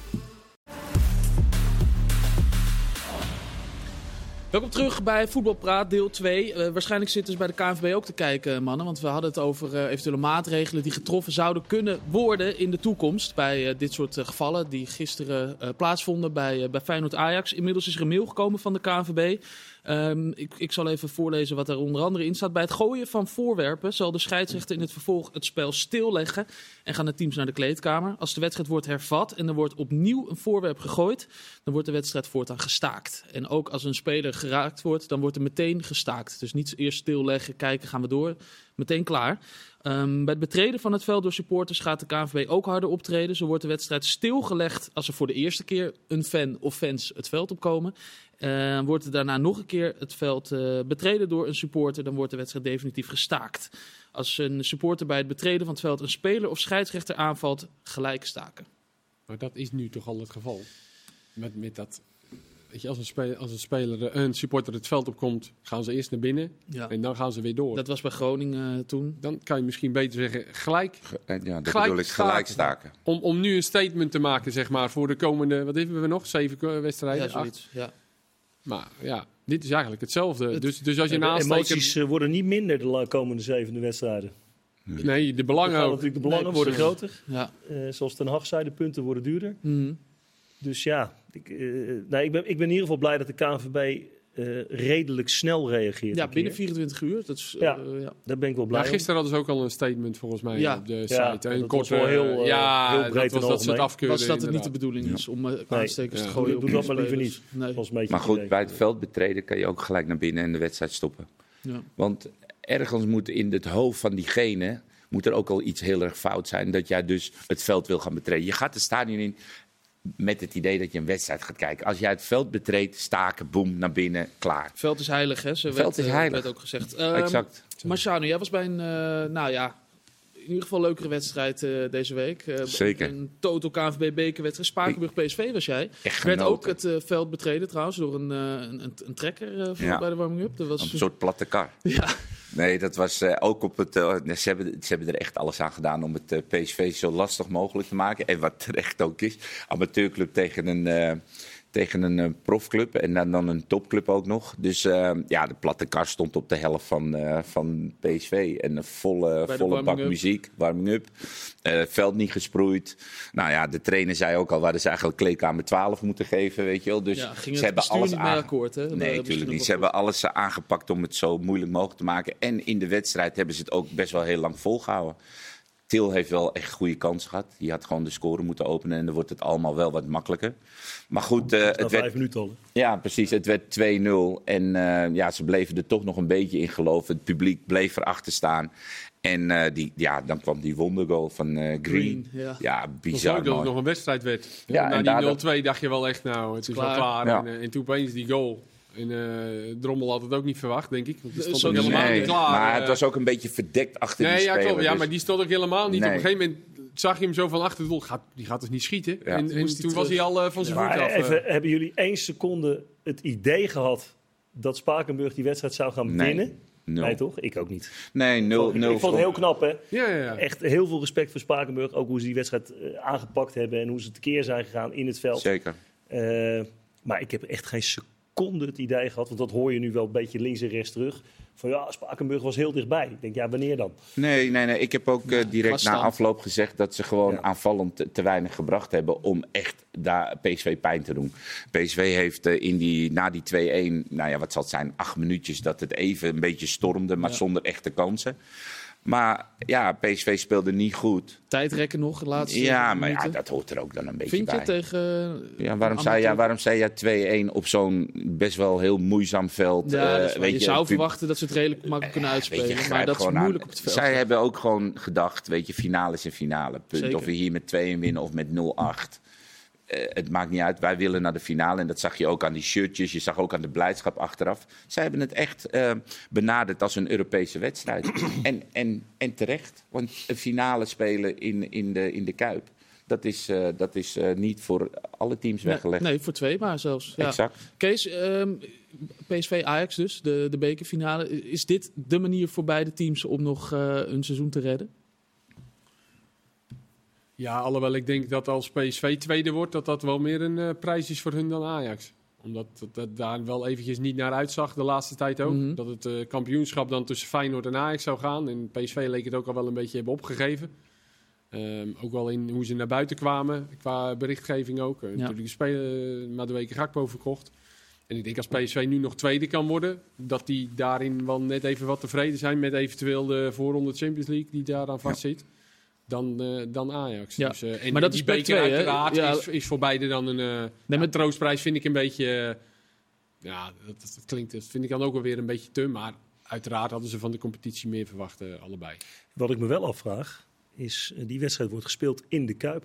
Welkom terug bij Voetbalpraat, deel twee. Uh, waarschijnlijk zitten ze bij de K N V B ook te kijken, mannen. Want we hadden het over uh, eventuele maatregelen die getroffen zouden kunnen worden in de toekomst. Bij uh, dit soort uh, gevallen die gisteren uh, plaatsvonden bij, uh, bij Feyenoord-Ajax. Inmiddels is er een mail gekomen van de K N V B. Um, ik, ik zal even voorlezen wat er onder andere in staat. Bij het gooien van voorwerpen zal de scheidsrechter in het vervolg het spel stilleggen en gaan de teams naar de kleedkamer. Als de wedstrijd wordt hervat en er wordt opnieuw een voorwerp gegooid, dan wordt de wedstrijd voortaan gestaakt. En ook als een speler geraakt wordt, dan wordt er meteen gestaakt. Dus niet eerst stilleggen, kijken, gaan we door. Meteen klaar. Um, bij het betreden van het veld door supporters gaat de K N V B ook harder optreden. Zo wordt de wedstrijd stilgelegd als er voor de eerste keer een fan of fans het veld opkomen. Uh, wordt er daarna nog een keer het veld uh, betreden door een supporter, dan wordt de wedstrijd definitief gestaakt. Als een supporter bij het betreden van het veld een speler of scheidsrechter aanvalt, gelijk staken. Maar dat is nu toch al het geval. Met, met dat, weet je, als een speler, als een, speler, een supporter het veld opkomt, gaan ze eerst naar binnen Ja. en dan gaan ze weer door. Dat was bij Groningen uh, toen. Dan kan je misschien beter zeggen, gelijk, Ja, dat gelijk bedoel ik, gelijk staken. staken. Om, om nu een statement te maken, zeg maar, voor de komende, wat hebben we nog? Zeven wedstrijden? Ja, zoiets. Ja. Maar ja, dit is eigenlijk hetzelfde. Het- dus, dus als je De een aansteker... emoties uh, worden niet minder de la- komende zevende wedstrijden. Nee, de Dan belangen gaan ook. natuurlijk de belangen Nee, worden precies. groter. Ja. Uh, zoals Ten Hag zei, de punten worden duurder. Mhm. Dus ja, ik, uh, nee, ik, ben, ik ben in ieder geval blij dat de K N V B uh, redelijk snel reageert. ja, een binnen keer. vierentwintig uur. Dat is, uh, Ja. ja. Daar ben ik wel blij Ja, om. gisteren hadden ze ook al een statement volgens mij Ja. op de Ja, site. Een dat korte, was wel heel, uh, ja, heel breed dat was en dat ze het algemeen. afkeurden. Was dat het niet de inderdaad. bedoeling is om uh, aanstekers Ja. te gooien? Doe op dat maar liever spelers? niet. Nee. Dat was een beetje Maar het goed, idee. bij het veld betreden kan je ook gelijk naar binnen en de wedstrijd stoppen. Ja. Want ergens moet in het hoofd van diegene moet er ook al iets heel erg fout zijn dat jij dus het veld wil gaan betreden. Je gaat het stadion in met het idee dat je een wedstrijd gaat kijken. Als jij het veld betreedt, staken, boem, naar binnen, klaar. Het veld is heilig, hè? Zo Het veld werd, is uh, heilig. werd ook gezegd. Um, Exact. Marciano, jij was bij een, uh, nou ja, in ieder geval leukere wedstrijd uh, deze week. Uh, Zeker. Een Toto K N V B bekerwedstrijd. Spakenburg P S V was jij. Echt werd genoten. ook het uh, veld betreden trouwens door een, uh, een, een, een trekker uh, voor Ja. bij de warming-up. Dat was Een soort platte kar. Ja. Nee, dat was uh, ook op het... Uh, ze, hebben, ze hebben er echt alles aan gedaan om het uh, P S V zo lastig mogelijk te maken. En wat terecht ook is. Amateurclub tegen een... Uh, Tegen een uh, profclub en dan, dan een topclub ook nog. Dus uh, ja, de platte kar stond op de helft van, uh, van P S V. En een volle, volle bak muziek, warming-up. Uh, veld niet gesproeid. Nou ja, de trainer zei ook al, waar ze eigenlijk kleedkamer twaalf moeten geven, weet je wel. Dus ja, ging ze hebben alles niet mee aange- akkoord, hè? Nee, natuurlijk niet. Ze hebben alles uh, aangepakt om het zo moeilijk mogelijk te maken. En in de wedstrijd hebben ze het ook best wel heel lang volgehouden. Til heeft wel echt goede kans gehad. Die had gewoon de score moeten openen en dan wordt het allemaal wel wat makkelijker. Maar goed, uh, het Na werd... vijf minuten al. Ja, precies. Het werd twee nul. En uh, ja, ze bleven er toch nog een beetje in geloven. Het publiek bleef erachter staan. En uh, die, ja, dan kwam die wondergoal van uh, Green. Green, ja. ja, Het was bizar leuk dat het mooi. nog een wedstrijd werd. Ja, Ja, en na die daardoor- nul twee dacht je wel echt, nou, het is Klaar. wel klaar. Ja. En, uh, en toen opeens die goal. En uh, Drommel had het ook niet verwacht, denk ik. Want die stond Zo ook niet. helemaal Nee, niet klaar. maar uh, het was ook een beetje verdekt achter Nee, die ja, speler. klopt. Ja, dus- maar die stond ook helemaal niet. Nee. Op een gegeven moment zag je hem zo van achter het doel. Gaat, die gaat dus niet schieten. Ja. En, Toen en moest hij toen was terug. hij al uh, van zijn voet Maar af. uh. even, hebben jullie één seconde het idee gehad dat Spakenburg die wedstrijd zou gaan Nee. winnen? Nul. Nee, toch? Ik ook niet. Nee, nul. ik, nul ik vond het heel knap, hè? Ja, ja, ja. Echt heel veel respect voor Spakenburg. Ook hoe ze die wedstrijd uh, aangepakt hebben en hoe ze tekeer zijn gegaan in het veld. Zeker. Uh, maar ik heb echt geen seconde het idee gehad, want dat hoor je nu wel een beetje links en rechts terug. Van ja, Spakenburg was heel dichtbij. Ik denk, ja, wanneer dan? Nee, nee, nee. Ik heb ook uh, direct na vaststand. afloop gezegd dat ze gewoon Ja. aanvallend te, te weinig gebracht hebben om echt daar P S V pijn te doen. P S V heeft uh, in die, na die twee-een, nou ja, wat zal het zijn, acht minuutjes dat het even een beetje stormde, maar Ja. zonder echte kansen. Maar ja, P S V speelde niet goed. Tijdrekken nog, de laatste Ja, maar ja, minuten. dat hoort er ook dan een beetje Vind je bij. tegen... Ja, waarom, uh, zei jij, amateur- waarom zei jij twee-een op zo'n best wel heel moeizaam veld? Ja, Uh, dat is waar. weet je, je, zou pub- verwachten dat ze het redelijk makkelijk kunnen Ja, uitspelen. weet je, maar grijp dat is gewoon aan. moeilijk op het veld. Zij hebben ook gewoon gedacht, weet je, finale is een finale. Punt. Zeker. Of we hier met twee-een winnen of met nul acht. Uh, het maakt niet uit, wij willen naar de finale. En dat zag je ook aan die shirtjes, je zag ook aan de blijdschap achteraf. Zij hebben het echt uh, benaderd als een Europese wedstrijd. en, en, en terecht, want een finale spelen in, in, de, in de Kuip... dat is, uh, dat is uh, niet voor alle teams Nee, weggelegd. nee, voor twee maar zelfs. Ja. Exact. Kees, um, P S V Ajax dus, de, de bekerfinale. Is dit de manier voor beide teams om nog uh, een seizoen te redden? Ja, alhoewel ik denk dat als P S V tweede wordt, dat dat wel meer een uh, prijs is voor hun dan Ajax. Omdat het dat daar wel eventjes niet naar uitzag de laatste tijd ook. Mm-hmm. Dat het uh, kampioenschap dan tussen Feyenoord en Ajax zou gaan. En P S V leek het ook al wel een beetje hebben opgegeven. Um, ook wel in hoe ze naar buiten kwamen, qua berichtgeving ook. Uh, Ja. Natuurlijk de speler uh, Madueke Gakpo verkocht. En ik denk als P S V nu nog tweede kan worden, dat die daarin wel net even wat tevreden zijn met eventueel de voorronde Champions League die daaraan vastzit. Dan, uh, dan Ajax. Ja. Dus, uh, en, Maar dat en is die plek beker twee, hè? uiteraard Ja. is, is voor beide dan een uh, maar- ja, troostprijs, vind ik een beetje... Uh, ja, dat, dat, dat klinkt, dat vind ik dan ook wel weer een beetje te. Maar uiteraard hadden ze van de competitie meer verwacht, uh, allebei. Wat ik me wel afvraag, is uh, die wedstrijd wordt gespeeld in de Kuip.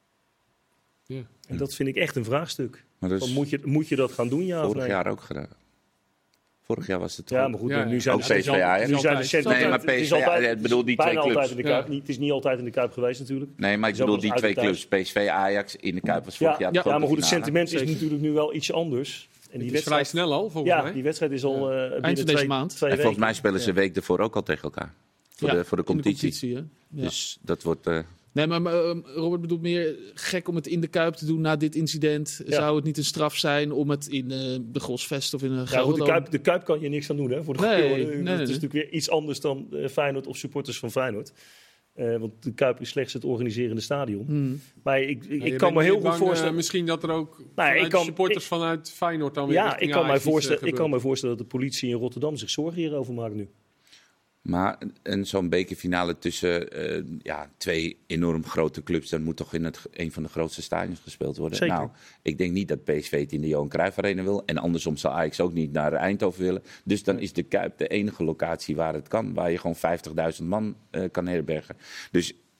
Ja. En dat vind ik echt een vraagstuk. Maar dat Van, is moet, je, moet je dat gaan doen, ja of vorig nee? jaar ook gedaan. Vorig jaar was het Ja, ook. maar goed, Ja, nu ja. zijn Ook de- P S V Ajax. nu zijn de Nee, sentimenten- maar het is P S V, altijd- ja, ik bedoel die bijna twee clubs. altijd in de Kuip. Ja. Niet, het is niet altijd in de Kuip geweest natuurlijk. Nee, maar ik Het is ook bedoel wel die eens twee uit de clubs. P S V Ajax in de Kuip was vorig Ja, jaar. ja, de grote maar goed, het finale. sentiment is Zeker. natuurlijk nu wel ietsje anders. En Die die is vrij wedstrijd, snel al, volgens ja, mij. die wedstrijd is al uh, binnen van twee, deze maand. twee En volgens mij weken. spelen ze een week ervoor ook al tegen elkaar. Voor, Ja, de, voor de in de competitie. competitie, hè? Ja. Dus dat wordt... Uh, Nee, maar, maar um, Robert bedoelt meer gek om het in de Kuip te doen na dit incident. Ja. Zou het niet een straf zijn om het in uh, de Grosvest of in een Ja, goed, Gelderdoom... de, Kuip, de Kuip kan je niks aan doen, hè, voor de Nee, goede orde. nee, Het nee, is nee. natuurlijk weer iets anders dan uh, Feyenoord of supporters van Feyenoord. Uh, want de Kuip is slechts het organiserende stadion. Hmm. Maar ik, ik, Ja, ik je kan bent me heel niet goed bang, uh, voorstellen... misschien dat er ook vanuit ik kan- de supporters ik- vanuit Feyenoord dan weer Ja, richting ik kan, mij Ajax iets, uh, voorstellen, ik kan gebeurt. me voorstellen dat de politie in Rotterdam zich zorgen hierover maakt nu. maar een, zo'n bekerfinale tussen uh, ja, twee enorm grote clubs... dan moet toch in het, een van de grootste stadions gespeeld worden. Zeker. Nou, ik denk niet dat P S V het in de Johan Cruijff Arena wil. En andersom zal Ajax ook niet naar Eindhoven willen. Dus dan is de Kuip de enige locatie waar het kan. Waar je gewoon vijftigduizend man uh, kan herbergen. Dus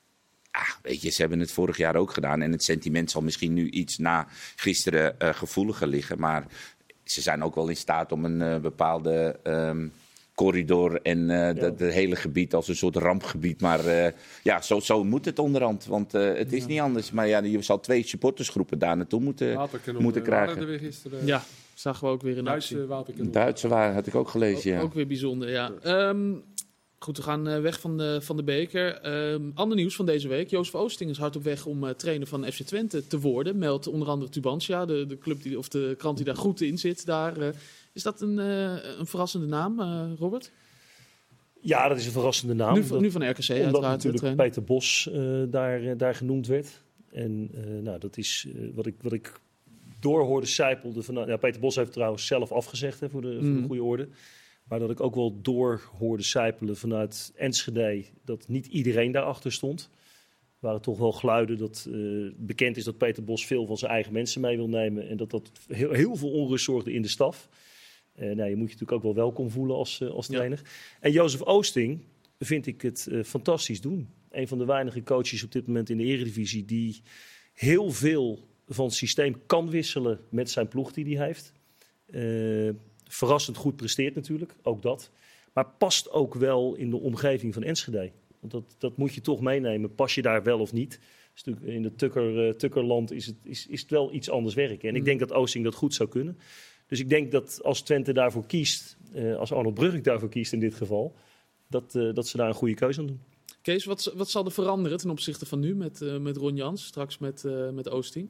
Ah, weet je, ze hebben het vorig jaar ook gedaan. En het sentiment zal misschien nu iets na gisteren uh, gevoeliger liggen. Maar ze zijn ook wel in staat om een uh, bepaalde um, corridor en uh, ja. het hele gebied als een soort rampgebied. Maar uh, ja, zo, zo moet het onderhand. Want uh, het is ja. niet anders. Maar ja, je zal twee supportersgroepen daar naartoe moeten, moeten krijgen. Weer gisteren, ja, zagen we ook weer in actie. Duitse waterkanon. Duitse waren, had ik ook gelezen, ook, ja. Ook weer bijzonder, ja. Um, Goed, we gaan uh, weg van de, van de beker. Um, ander nieuws van deze week. Jozef Oosting is hard op weg om uh, trainer van F C Twente te worden. Meldt onder andere Tubantia, de, de, club die, of de krant die daar goed in zit. Daar, uh, is dat een, uh, een verrassende naam, uh, Robert? Ja, dat is een verrassende naam. Nu, van, nu van R K C uiteraard. Omdat natuurlijk Peter Bos uh, daar, uh, daar genoemd werd. En uh, nou, dat is uh, wat ik... Wat ik doorhoorde sijpelde. Van, ja, Peter Bos heeft trouwens zelf afgezegd, hè, voor, de, mm. voor de goede orde. Maar dat ik ook wel door hoorde sijpelen vanuit Enschede dat niet iedereen daarachter stond. Er waren toch wel geluiden dat uh, bekend is dat Peter Bos veel van zijn eigen mensen mee wil nemen. En dat dat heel, heel veel onrust zorgde in de staf. Uh, nou, je moet je natuurlijk ook wel welkom voelen als, uh, als trainer. Ja. En Jozef Oosting vind ik het uh, fantastisch doen. Een van de weinige coaches op dit moment in de Eredivisie die heel veel van het systeem kan wisselen met zijn ploeg die hij heeft. Uh, verrassend goed presteert natuurlijk, ook dat. Maar past ook wel in de omgeving van Enschede. Want dat, dat moet je toch meenemen. Pas je daar wel of niet? Dus in het Tukker, uh, Tukkerland is het, is, is het wel iets anders werken. En ik denk dat Oosting dat goed zou kunnen. Dus ik denk dat als Twente daarvoor kiest, uh, als Arnold Brugge daarvoor kiest in dit geval, dat, uh, dat ze daar een goede keuze aan doen. Kees, wat, wat zal er veranderen ten opzichte van nu met, uh, met Ron Jans, straks met, uh, met Oosting?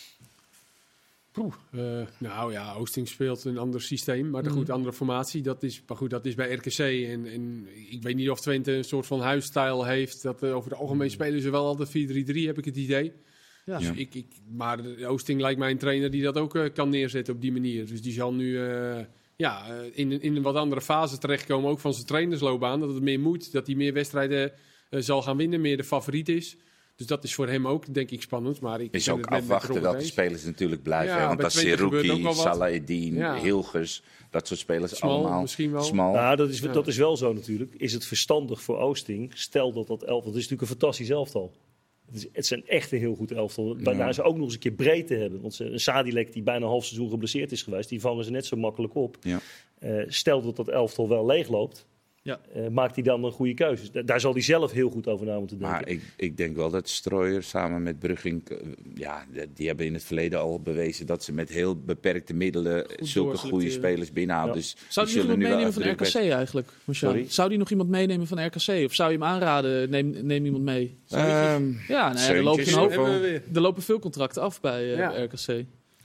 Poeh, uh, nou ja, Oosting speelt een ander systeem, maar mm. goed, andere formatie. Dat is, maar goed, dat is bij R K C. En, en ik weet niet of Twente een soort van huisstijl heeft. Dat, uh, over het algemeen spelen ze wel altijd vier drie drie, heb ik het idee. Ja. Dus ja. ik, ik, maar Oosting lijkt mij een trainer die dat ook uh, kan neerzetten op die manier. Dus die zal nu uh, ja, uh, in, in een wat andere fase terechtkomen, ook van zijn trainersloopbaan. Dat het meer moet, dat hij meer wedstrijden uh, zal gaan winnen, meer de favoriet is. Dus dat is voor hem ook, denk ik, spannend. Maar ik is ook afwachten welke spelers natuurlijk blijven. Ja, want als Seruki, Salahedin, ja. Hilgers, dat soort spelers Smal, allemaal misschien wel. Smal. Nou, dat is, ja. dat is wel zo natuurlijk. Is het verstandig voor Oosting? Stel dat dat elftal... Dat is natuurlijk een fantastisch elftal. Het is, het is een echt een heel goed elftal. Ja. Waarna ze ook nog eens een keer breedte hebben. Want een Sadilek die bijna een half seizoen geblesseerd is geweest, die vangen ze net zo makkelijk op. Ja. Uh, stel dat dat elftal wel leegloopt. Ja. Uh, maakt hij dan een goede keuze? Da- daar zal hij zelf heel goed over na moeten denken. Maar ik, ik denk wel dat Strooijer samen met Brugging... Uh, ja, die hebben in het verleden al bewezen dat ze met heel beperkte middelen goed zulke goede spelers binnenhalen. Ja. Dus zou die nog iemand meenemen van R K C eigenlijk? Zou die nog iemand meenemen van R K C? Of zou je hem aanraden, neem, neem iemand mee? Um, ja, nou ja, er, lopen hoop, er lopen veel contracten af bij uh, ja. R K C.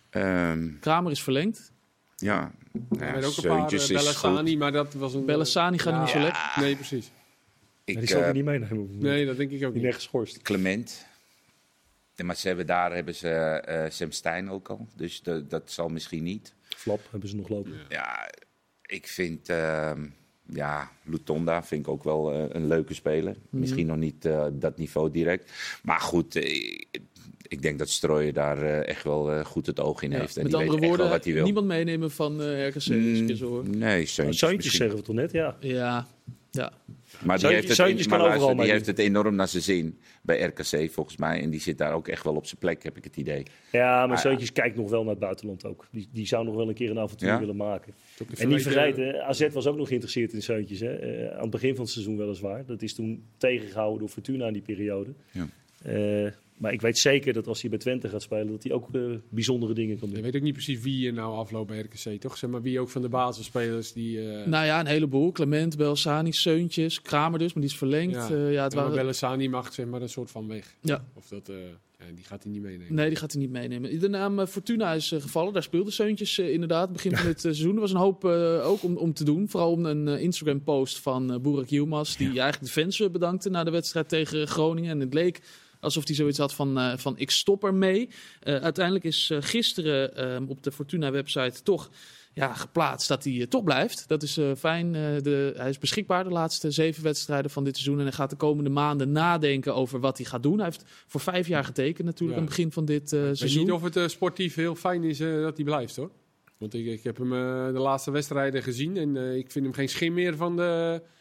Um, Kramer is verlengd. Ja, ja, ook een paar uh, Bellassani, maar dat was een... Bellassani gaat ja, niet zo lekker. Nee, precies. Ik, ja, die zal uh, er niet meenemen. Nee, dat denk ik ook niet. Die geschorst. Clement. Ja, maar ze hebben, daar hebben ze uh, Sam Stein ook al. Dus de, dat zal misschien niet. Flap hebben ze nog lopen. Ja, ja ik vind... Uh, ja, Lutonda vind ik ook wel uh, een leuke speler. Mm-hmm. Misschien nog niet uh, dat niveau direct. Maar goed... Uh, Ik denk dat Strooijer daar uh, echt wel uh, goed het oog in ja, heeft. En met die andere weet woorden, echt wel wat hij wil. Niemand meenemen van uh, R K C. Mm, zo, nee, Seuntjes, nou, zeggen we toch net, ja. Ja, ja. Maar die, heeft het, in, maar luister, die heeft het enorm naar zijn zin bij R K C volgens mij. En die zit daar ook echt wel op zijn plek, heb ik het idee. Ja, maar, maar Seuntjes ja. kijkt nog wel naar het buitenland ook. Die, die zou nog wel een keer een avontuur ja? willen maken. En niet vergeten, A Z was ook nog geïnteresseerd in Seuntjes. Hè? Uh, aan het begin van het seizoen weliswaar. Dat is toen tegengehouden door Fortuna in die periode. Ja. Uh, Maar ik weet zeker dat als hij bij Twente gaat spelen, dat hij ook uh, bijzondere dingen kan doen. Je weet ook niet precies wie er nou afloopt bij R K C, toch? Zeg maar wie ook van de basisspelers die... Uh... Nou ja, een heleboel. Clement, Bellassani, Seuntjes, Kramer dus, maar die is verlengd. Ja, uh, ja, het ja, waren... Bellassani mag zeg maar een soort van weg. Ja. Of dat... Uh... Ja, die gaat hij niet meenemen. Nee, die gaat hij niet meenemen. De naam uh, Fortuna is uh, gevallen. Daar speelde Seuntjes uh, inderdaad begin van dit uh, seizoen. Er was een hoop uh, ook om, om te doen. Vooral om een uh, Instagram-post van uh, Burak Yilmaz, die ja. eigenlijk de fans uh, bedankte na de wedstrijd tegen Groningen. En het leek alsof hij zoiets had van, uh, van ik stop ermee. Uh, uiteindelijk is uh, gisteren uh, op de Fortuna-website toch... Ja, geplaatst dat hij uh, toch blijft. Dat is uh, fijn. Uh, de, hij is beschikbaar de laatste zeven wedstrijden van dit seizoen. En hij gaat de komende maanden nadenken over wat hij gaat doen. Hij heeft voor vijf jaar getekend natuurlijk ja. aan het begin van dit uh, seizoen. Ik weet niet of het uh, sportief heel fijn is uh, dat hij blijft hoor. Want ik, ik heb hem uh, de laatste wedstrijden gezien. En uh, ik vind hem geen schim meer van de...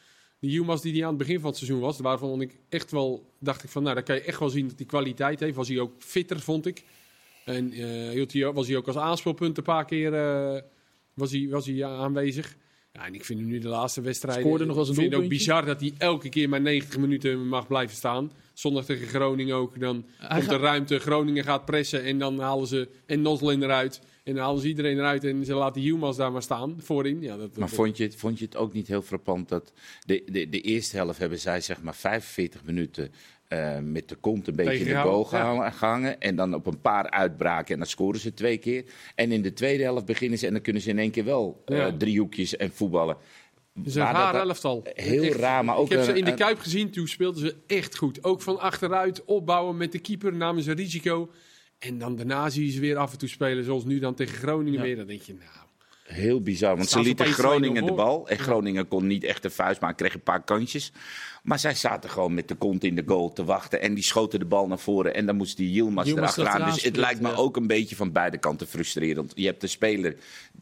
Die Yilmaz die, die aan het begin van het seizoen was, waarvan ik echt wel dacht ik van, nou, daar kan je echt wel zien dat hij kwaliteit heeft. Was hij ook fitter, vond ik. En uh, hield hij, was hij ook als aanspeelpunt een paar keer uh, was hij, was hij aanwezig. Ja, en ik vind hem nu de laatste wedstrijd. Scoorde nog wel eens een Ik vind het ook doelpuntje. bizar dat hij elke keer maar negentig minuten mag blijven staan. Zondag tegen Groningen ook. Dan Hij komt gaat- de ruimte, Groningen gaat pressen en dan halen ze en Noslin eruit. En dan halen ze iedereen eruit en ze laten Yilmaz daar maar staan voorin. Ja, dat, Maar dat- vond je, het, vond je het ook niet heel frappant dat de, de, de eerste helft hebben zij zeg maar vijfenveertig minuten uh, met de kont een beetje in de Tegengehouden, boog gehangen, gehangen. En dan op een paar uitbraken en dan scoren ze twee keer. En in de tweede helft beginnen ze en dan kunnen ze in één keer wel uh, Ja. driehoekjes en voetballen. Het is een Maar dat- raar elftal. Heel Echt. raar, maar ook Ik heb ze een- in de een- Kuip gezien, toen speelden ze echt goed. Ook van achteruit opbouwen met de keeper, namen ze risico. En dan daarna zie je ze weer af en toe spelen, zoals nu dan tegen Groningen Ja. weer. Dan denk je, nou... Heel bizar, want Staan ze ze lieten opeens twee nul Groningen de voor. bal. En Groningen kon niet echt een vuist maken, kreeg een paar kansjes. Maar zij zaten gewoon met de kont in de goal te wachten. En die schoten de bal naar voren. En dan moest die Yilmaz Yilmaz erachteraan. erachteraan Dus het sprinten, lijkt me ja. ook een beetje van beide kanten frustrerend. Je hebt een speler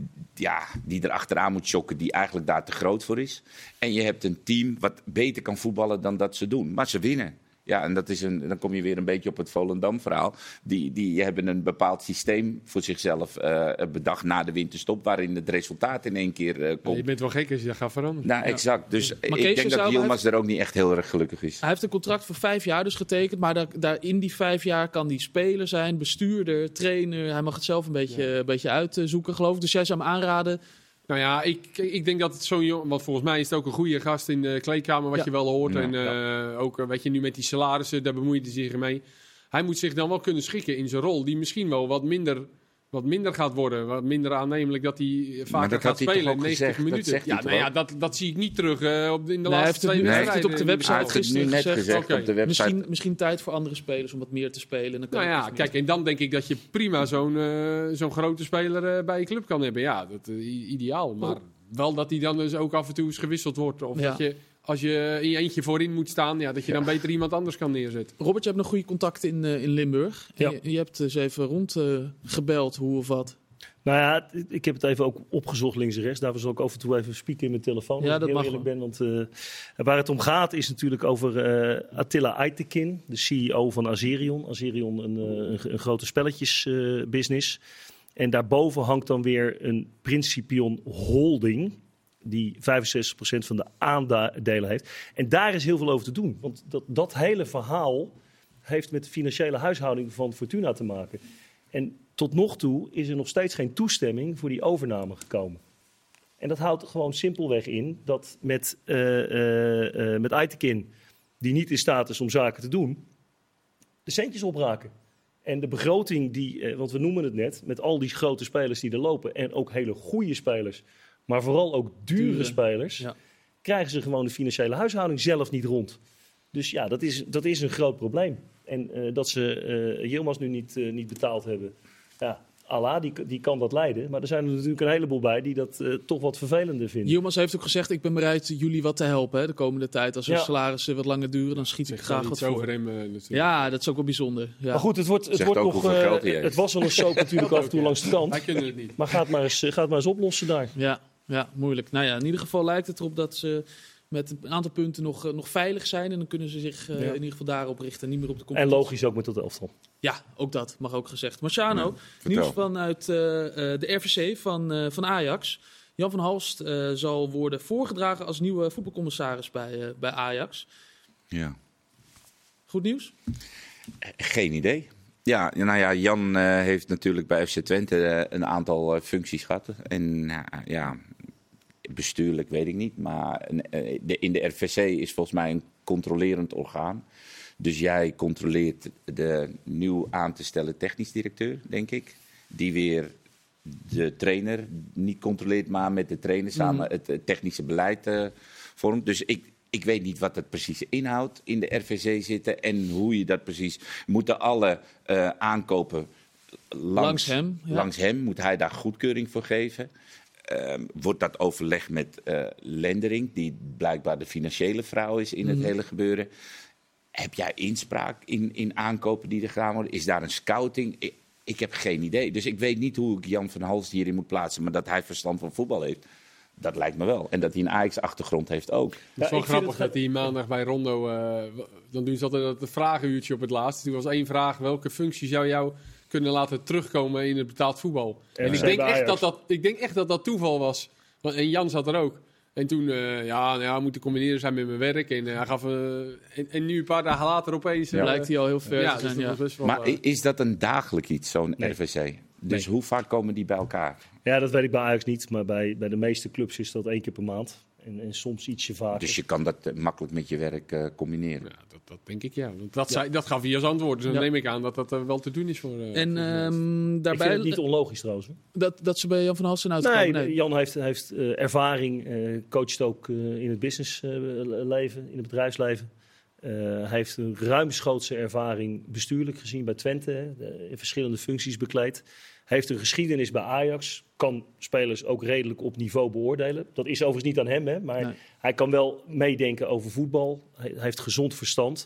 ja, die er achteraan moet chokken, die eigenlijk daar te groot voor is. En je hebt een team wat beter kan voetballen dan dat ze doen. Maar ze winnen. Ja, en dat is een, dan kom je weer een beetje op het Volendam-verhaal. Die, die hebben een bepaald systeem voor zichzelf uh, bedacht na de winterstop, waarin het resultaat in één keer uh, Ja, komt. je bent wel gek als je dat gaat veranderen. Nou, exact. Dus Maar ik Kees, denk je dat zou- Yilmaz er ook niet echt heel erg gelukkig is. Hij heeft een contract voor vijf jaar dus getekend. Maar daar, daar in die vijf jaar kan hij speler zijn, bestuurder, trainer. Hij mag het zelf een beetje, een beetje uitzoeken, geloof ik. Dus jij zou hem aanraden. Nou ja, ik, ik denk dat het zo'n jongen... Want volgens mij is het ook een goede gast in de kleedkamer, wat Ja. je wel hoort. Ja, en uh, ook, uh, weet je, nu met die salarissen, daar bemoeit hij zich mee. Hij moet zich dan wel kunnen schikken in zijn rol, die misschien wel wat minder, wat minder gaat worden. Wat minder aannemelijk dat hij vaker dat gaat had hij toch spelen ook in negentig gezegd? Dat minuten. zegt hij Ja, toch nou ja, ook? dat, dat zie ik niet terug uh, op, in de Nee, hij laatste heeft het twee nu- hij wedstrijden. heeft het op de website Hij heeft het nu gisteren net gezegd. gezegd Oké. op de website. Misschien, misschien tijd voor andere spelers om wat meer te spelen. Dan kan Nou het ja, dus kijk, en dan denk ik dat je prima zo'n uh, zo'n grote speler uh, bij je club kan hebben. Ja, dat uh, ideaal. Maar wel dat hij dan dus ook af en toe eens gewisseld wordt. Of Ja. dat je, als je in je eentje voorin moet staan, ja, dat je dan beter iemand anders kan neerzetten. Robert, je hebt nog goede contacten in, uh, in Limburg. Ja. En Je, je hebt dus even rond uh, gebeld hoe of wat. Nou ja, ik heb het even ook opgezocht links en rechts. Daarvoor zal ik af en toe even spieken in mijn telefoon. Ja, als dat ik heel mag eerlijk ben. Want uh, waar het om gaat is natuurlijk over uh, Attila Aytekin, de C E O van Azerion. Azerion, een, uh, een, een grote spelletjesbusiness. Uh, en daarboven hangt dan weer een Principion Holding, die vijfenzestig procent van de aandelen heeft. En daar is heel veel over te doen. Want dat, dat hele verhaal heeft met de financiële huishouding van Fortuna te maken. En tot nog toe is er nog steeds geen toestemming voor die overname gekomen. En dat houdt gewoon simpelweg in dat met, uh, uh, uh, met Aytekin, die niet in staat is om zaken te doen, de centjes opraken. En de begroting, die, uh, want we noemen het net, met al die grote spelers die er lopen en ook hele goede spelers, maar vooral ook dure, dure. spelers, Ja. krijgen ze gewoon de financiële huishouding zelf niet rond. Dus ja, dat is, dat is een groot probleem. En uh, dat ze uh, Yilmaz nu niet, uh, niet betaald hebben, ja, Allah, die, die kan dat leiden. Maar er zijn er natuurlijk een heleboel bij die dat uh, toch wat vervelender vinden. Yilmaz heeft ook gezegd, ik ben bereid jullie wat te helpen hè, de komende tijd. Als er Ja. salarissen wat langer duren, dan schiet ik Zegt graag wel wat iets voor. over hem, uh, natuurlijk. Ja, dat is ook wel bijzonder. Ja. Maar goed, het, wordt, het Zegt wordt ook nog... hoeveel Uh, geld hij heeft. het was al een soap natuurlijk af en toe langs de kant. Wij kunnen het niet. Maar ga het maar eens, gaat maar eens oplossen daar. Ja, ja, moeilijk. Nou ja, in ieder geval lijkt het erop dat ze met een aantal punten nog, uh, nog veilig zijn. En dan kunnen ze zich uh, Ja. in ieder geval daarop richten en niet meer op de En competitie. logisch ook met dat elftal. Ja, ook dat mag ook gezegd. Marciano, Ja, vertel. nieuws vanuit uh, uh, de R V C van, uh, van Ajax. Jan van Halst uh, zal worden voorgedragen als nieuwe voetbalcommissaris bij, uh, bij Ajax. Ja. Goed nieuws? Geen idee. Ja, nou ja, Jan uh, heeft natuurlijk bij F C Twente uh, een aantal uh, functies gehad. En uh, ja, bestuurlijk weet ik niet. Maar uh, de, in de R V C is volgens mij een controlerend orgaan. Dus jij controleert de nieuw aan te stellen technisch directeur, denk ik. Die weer de trainer niet controleert, maar met de trainer samen het, het technische beleid uh, vormt. Dus ik, ik weet niet wat het precies inhoudt in de R V C zitten en hoe je dat precies... Moeten alle uh, aankopen langs, Langs hem, ja. langs hem? Moet hij daar goedkeuring voor geven? Uh, wordt dat overlegd met uh, Lendering, die blijkbaar de financiële vrouw is in het Mhm. hele gebeuren? Heb jij inspraak in, in aankopen die er gedaan worden? Is daar een scouting? Ik, ik heb geen idee. Dus ik weet niet hoe ik Jan van Halst hierin moet plaatsen. Maar dat hij verstand van voetbal heeft, Dat lijkt me wel. En dat hij een Ajax-achtergrond heeft ook. Het is Ja, wel ik vind grappig het- dat hij maandag bij Rondo... Uh, dan doen ze altijd dat vragenuurtje op het laatst. Toen was één vraag: welke functie zou jou kunnen laten terugkomen in het betaald voetbal? En, en ik, denk echt dat dat, ik denk echt dat dat toeval was. Want, en Jan zat er ook. En toen, uh, ja, nou ja, moet te combineren zijn met mijn werk. En, uh, hij gaf, uh, en, en nu een paar dagen later opeens... Ja. Uh, lijkt hij al heel ver ja, te zijn, dus ja. best wel, Maar uh, is dat een dagelijk iets, zo'n Nee. R V C? Dus Nee. hoe vaak komen die bij elkaar? Ja, dat weet ik bij Ajax niet. Maar bij, bij de meeste clubs is dat één keer per maand. En, en soms ietsje vaker. Dus je kan dat uh, makkelijk met je werk uh, combineren. ja, dat, dat denk ik, ja. Want dat, Ja. zei, dat gaf hij als antwoord. Dus dan Ja. neem ik aan dat dat uh, wel te doen is voor... Uh, En voor um, Ik daarbij vind het niet onlogisch trouwens. Hoor. dat, dat ze bij Jan van Halsen uitkomen. Nee, Nee, Jan heeft, heeft uh, ervaring, uh, coacht ook uh, in het businessleven, uh, in het bedrijfsleven. Uh, hij heeft een ruimschoots ervaring bestuurlijk gezien bij Twente, hè, de, in verschillende functies bekleed. Hij heeft een geschiedenis bij Ajax, kan spelers ook redelijk op niveau beoordelen. Dat is overigens niet aan hem, hè, maar Nee. hij kan wel meedenken over voetbal. Hij, hij heeft gezond verstand.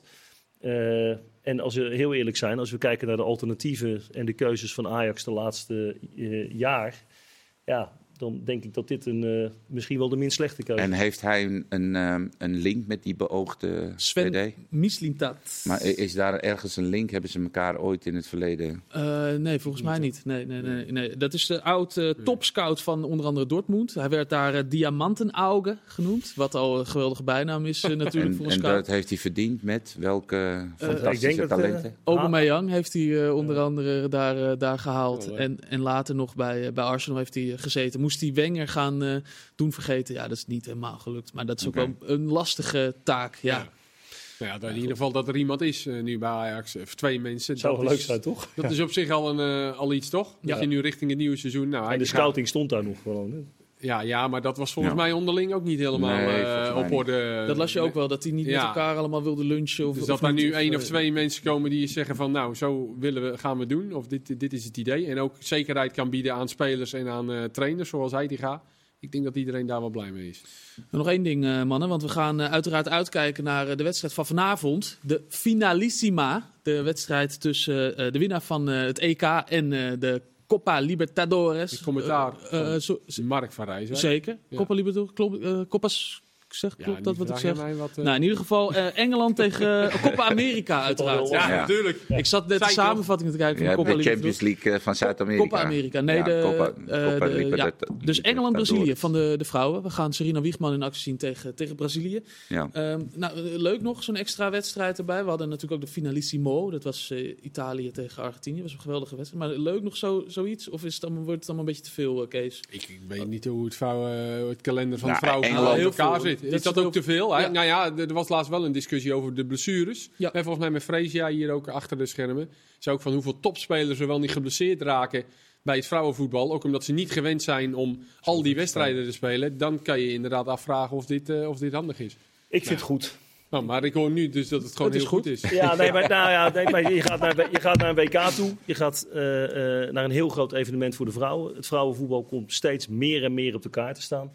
Uh, en als we heel eerlijk zijn, als we kijken naar de alternatieven en de keuzes van Ajax de laatste uh, jaar, ja, dan denk ik dat dit een, uh, misschien wel de minst slechte keuze is. En heeft hij een, een, um, een link met die beoogde Sven V D? Mislintat. Maar is daar ergens een link? Hebben ze elkaar ooit in het verleden... Uh, nee, volgens mij niet. Nee, nee, nee, nee. Dat is de oud uh, topscout van onder andere Dortmund. Hij werd daar uh, Diamantenauge genoemd. Wat al een geweldige bijnaam is uh, natuurlijk En, voor een en scout. dat heeft hij verdiend met welke ik fantastische denk dat, uh, talenten? Aubameyang heeft hij uh, onder andere daar, uh, daar gehaald. Oh, leuk. en, en later nog bij, uh, bij Arsenal heeft hij uh, gezeten. Moest hij Wenger gaan uh, doen vergeten? Ja, dat is niet helemaal gelukt. Maar dat is Oké. ook wel een lastige taak. Ja. Ja. Nou ja, dat in ieder geval dat er iemand is uh, nu bij Ajax. Of twee mensen. Zou dat wel leuk is, zijn, toch? Dat is op zich al, een, uh, al iets, toch? Dat Ja. je nu richting het nieuwe seizoen... Nou, En hij de gaat- scouting stond daar nog gewoon. Hè? Ja, ja, maar dat was volgens Ja. mij onderling ook niet helemaal Nee, uh, volgens mij op niet. orde. Dat las je ook wel, dat hij niet Ja. met elkaar allemaal wilde lunchen. Of, Dus of dat er niet, nu of, één uh, of twee mensen komen die zeggen van... nou, zo willen we, gaan we doen. Of dit, dit is het idee. En ook zekerheid kan bieden aan spelers en aan uh, trainers zoals hij die gaat. Ik denk dat iedereen daar wel blij mee is. En nog één ding, uh, mannen. Want we gaan uh, uiteraard uitkijken naar uh, de wedstrijd van vanavond. De Finalissima. De wedstrijd tussen uh, de winnaar van uh, het E K en uh, de Copa Libertadores. Het commentaar Uh, uh, van zo, Mark van Rijswijk. zeker. Ja. Copa Libertadores. Klopt, uh, Copas, zeg, Ja, klopt nu dat wat ik vraag je zeg? mij wat, uh, Nou, in ieder geval uh, Engeland tegen uh, Copa America uiteraard. Ja, ja, Ja. natuurlijk. Ik zat net de Zei ik samenvatting te kijken Ja, van Copa de Champions Libertadores. League uh, van Zuid-Amerika. Copa America. Nee, Ja, de, Copa- uh, Copa de- Libertad- ja. Dus Engeland-Brazilië Libertadores. van de, de vrouwen. We gaan Serena Wiegman in actie zien tegen, tegen Brazilië. Ja. Um, nou, uh, leuk nog, zo'n extra wedstrijd erbij. We hadden natuurlijk ook de Finalissimo. Dat was uh, Italië tegen Argentinië. Dat was een geweldige wedstrijd. Maar leuk nog zo, zoiets? Of is het allemaal, wordt het allemaal een beetje te veel, uh, Kees? Ik, ik weet niet hoe het, vrouw, uh, het kalender van Nou, de vrouwen Engeland- in heel elkaar veel. zit. Dat Is is dat veel- ook te veel? Hè? Ja. Nou ja, er was laatst wel een discussie over de blessures. Ja. En volgens mij met Freesia hier ook achter de schermen. Is ook van hoeveel topspelers er wel niet geblesseerd raken bij het vrouwenvoetbal. Ook omdat ze niet gewend zijn om al die wedstrijden te spelen. Dan kan je inderdaad afvragen of dit, uh, of dit handig is. Ik vind het goed. Nou, maar ik hoor nu dus dat het gewoon Het is heel goed. goed is. Ja, nee, maar, nou ja, nee, maar je, gaat naar, je gaat naar een W K toe. Je gaat uh, uh, naar een heel groot evenement voor de vrouwen. Het vrouwenvoetbal komt steeds meer en meer op de kaart te staan.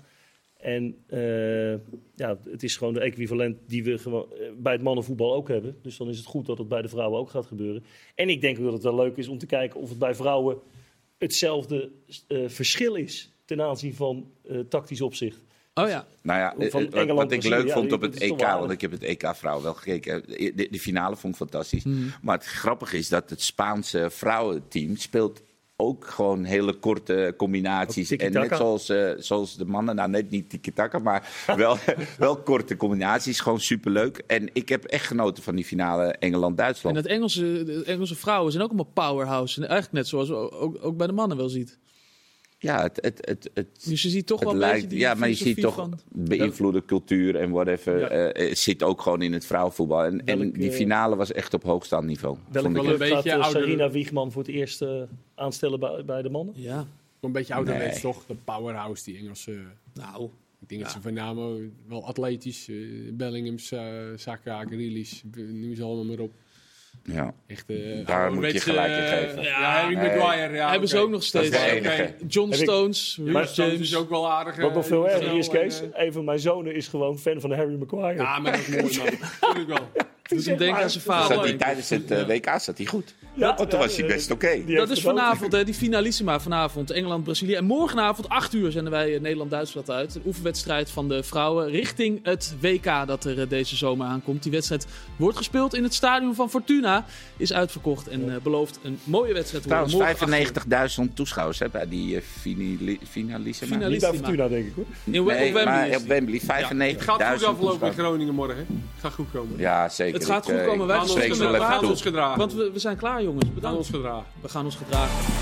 En uh, ja, het is gewoon de equivalent die we gewoon, uh, bij het mannenvoetbal ook hebben. Dus dan is het goed dat het bij de vrouwen ook gaat gebeuren. En ik denk ook dat het wel leuk is om te kijken of het bij vrouwen hetzelfde uh, verschil is ten aanzien van uh, tactisch opzicht. Oh ja. Nou ja, Van eh, wat, Engeland, wat ik Brazilië, leuk ja, vond die- op het dat is E toch K, wel want aardig. ik heb het E K vrouw wel gekeken. De, de finale vond ik fantastisch. Mhm. Maar het grappige is dat het Spaanse vrouwenteam speelt ook gewoon hele korte combinaties. Ook En tiki-taka. net zoals, uh, zoals de mannen, nou net niet tiki-taka, maar wel, wel korte combinaties. Gewoon superleuk. En ik heb echt genoten van die finale En Engeland-Duitsland. het Engelse, de Engelse vrouwen zijn ook allemaal powerhouse. En eigenlijk net zoals we ook, ook bij de mannen wel ziet. Ja, het, het, het, het, Dus je ziet toch het wel een lijkt, beetje die ja, maar je ziet filosofie toch van... beïnvloede cultuur en whatever. Ja. eh, het zit ook gewoon in het vrouwenvoetbal. En, en Welk, die eh, finale was echt op hoogstaand niveau. Welke Vond ik. wel een club gaat beetje uh, ouder- Serena Wiegman voor het eerst uh, aanstellen bij, bij de mannen? Ja, Een beetje ouderwets Nee. toch? De powerhouse, die Engelse. nou... Ik denk Ja. dat ze voornamelijk wel atletisch. Uh, Bellingham, uh, Saka, Grealish. Noem ze allemaal maar op. Ja. Echt, uh, Daar moet je ouderwetse, gelijk in uh, geven. Ja, Harry Nee. Maguire. Ja, hebben ze oké. ook nog steeds. Dat is de Oké. enige. John Heb ik- Stones, Maar Reece Stones James. is ook wel aardig. Wat nog uh, veel erger snel is, Kees, en, uh, een van mijn zonen is gewoon fan van Harry Maguire. Ja, maar dat is mooi, man. Tuurlijk wel. Doet hem denken aan zijn vader. Zat hij denk ik. tijdens het uh, W K zat hij goed. Ja, Want toen ja, was hij best uh, oké. Okay. Dat is vanavond, hè, die finalissima vanavond. Engeland-Brazilië. En morgenavond, acht uur, zenden wij Nederland-Duitsland uit. Een oefenwedstrijd van de vrouwen richting het W K dat er uh, deze zomer aankomt. Die wedstrijd wordt gespeeld in het stadion van Fortuna. Is uitverkocht en uh, belooft een mooie wedstrijd te worden. Trouwens, vijfennegentigduizend toeschouwers hè, bij die uh, finali finalissima. Niet bij Fortuna, denk ik hoor. In, nee, op Wembley. maar Is op Wembley, vijfennegentigduizend Het gaat goed aflopen in toeschouwers. Groningen morgen. Het gaat goed komen. Ja, zeker. Het gaat Ik, goed komen. uh, Wij ik spreek ons ze wel gedragen. even Ons toe. gedragen. Want we, we zijn klaar, jongens. We gaan Bedankt. ons gedragen. We gaan ons gedragen.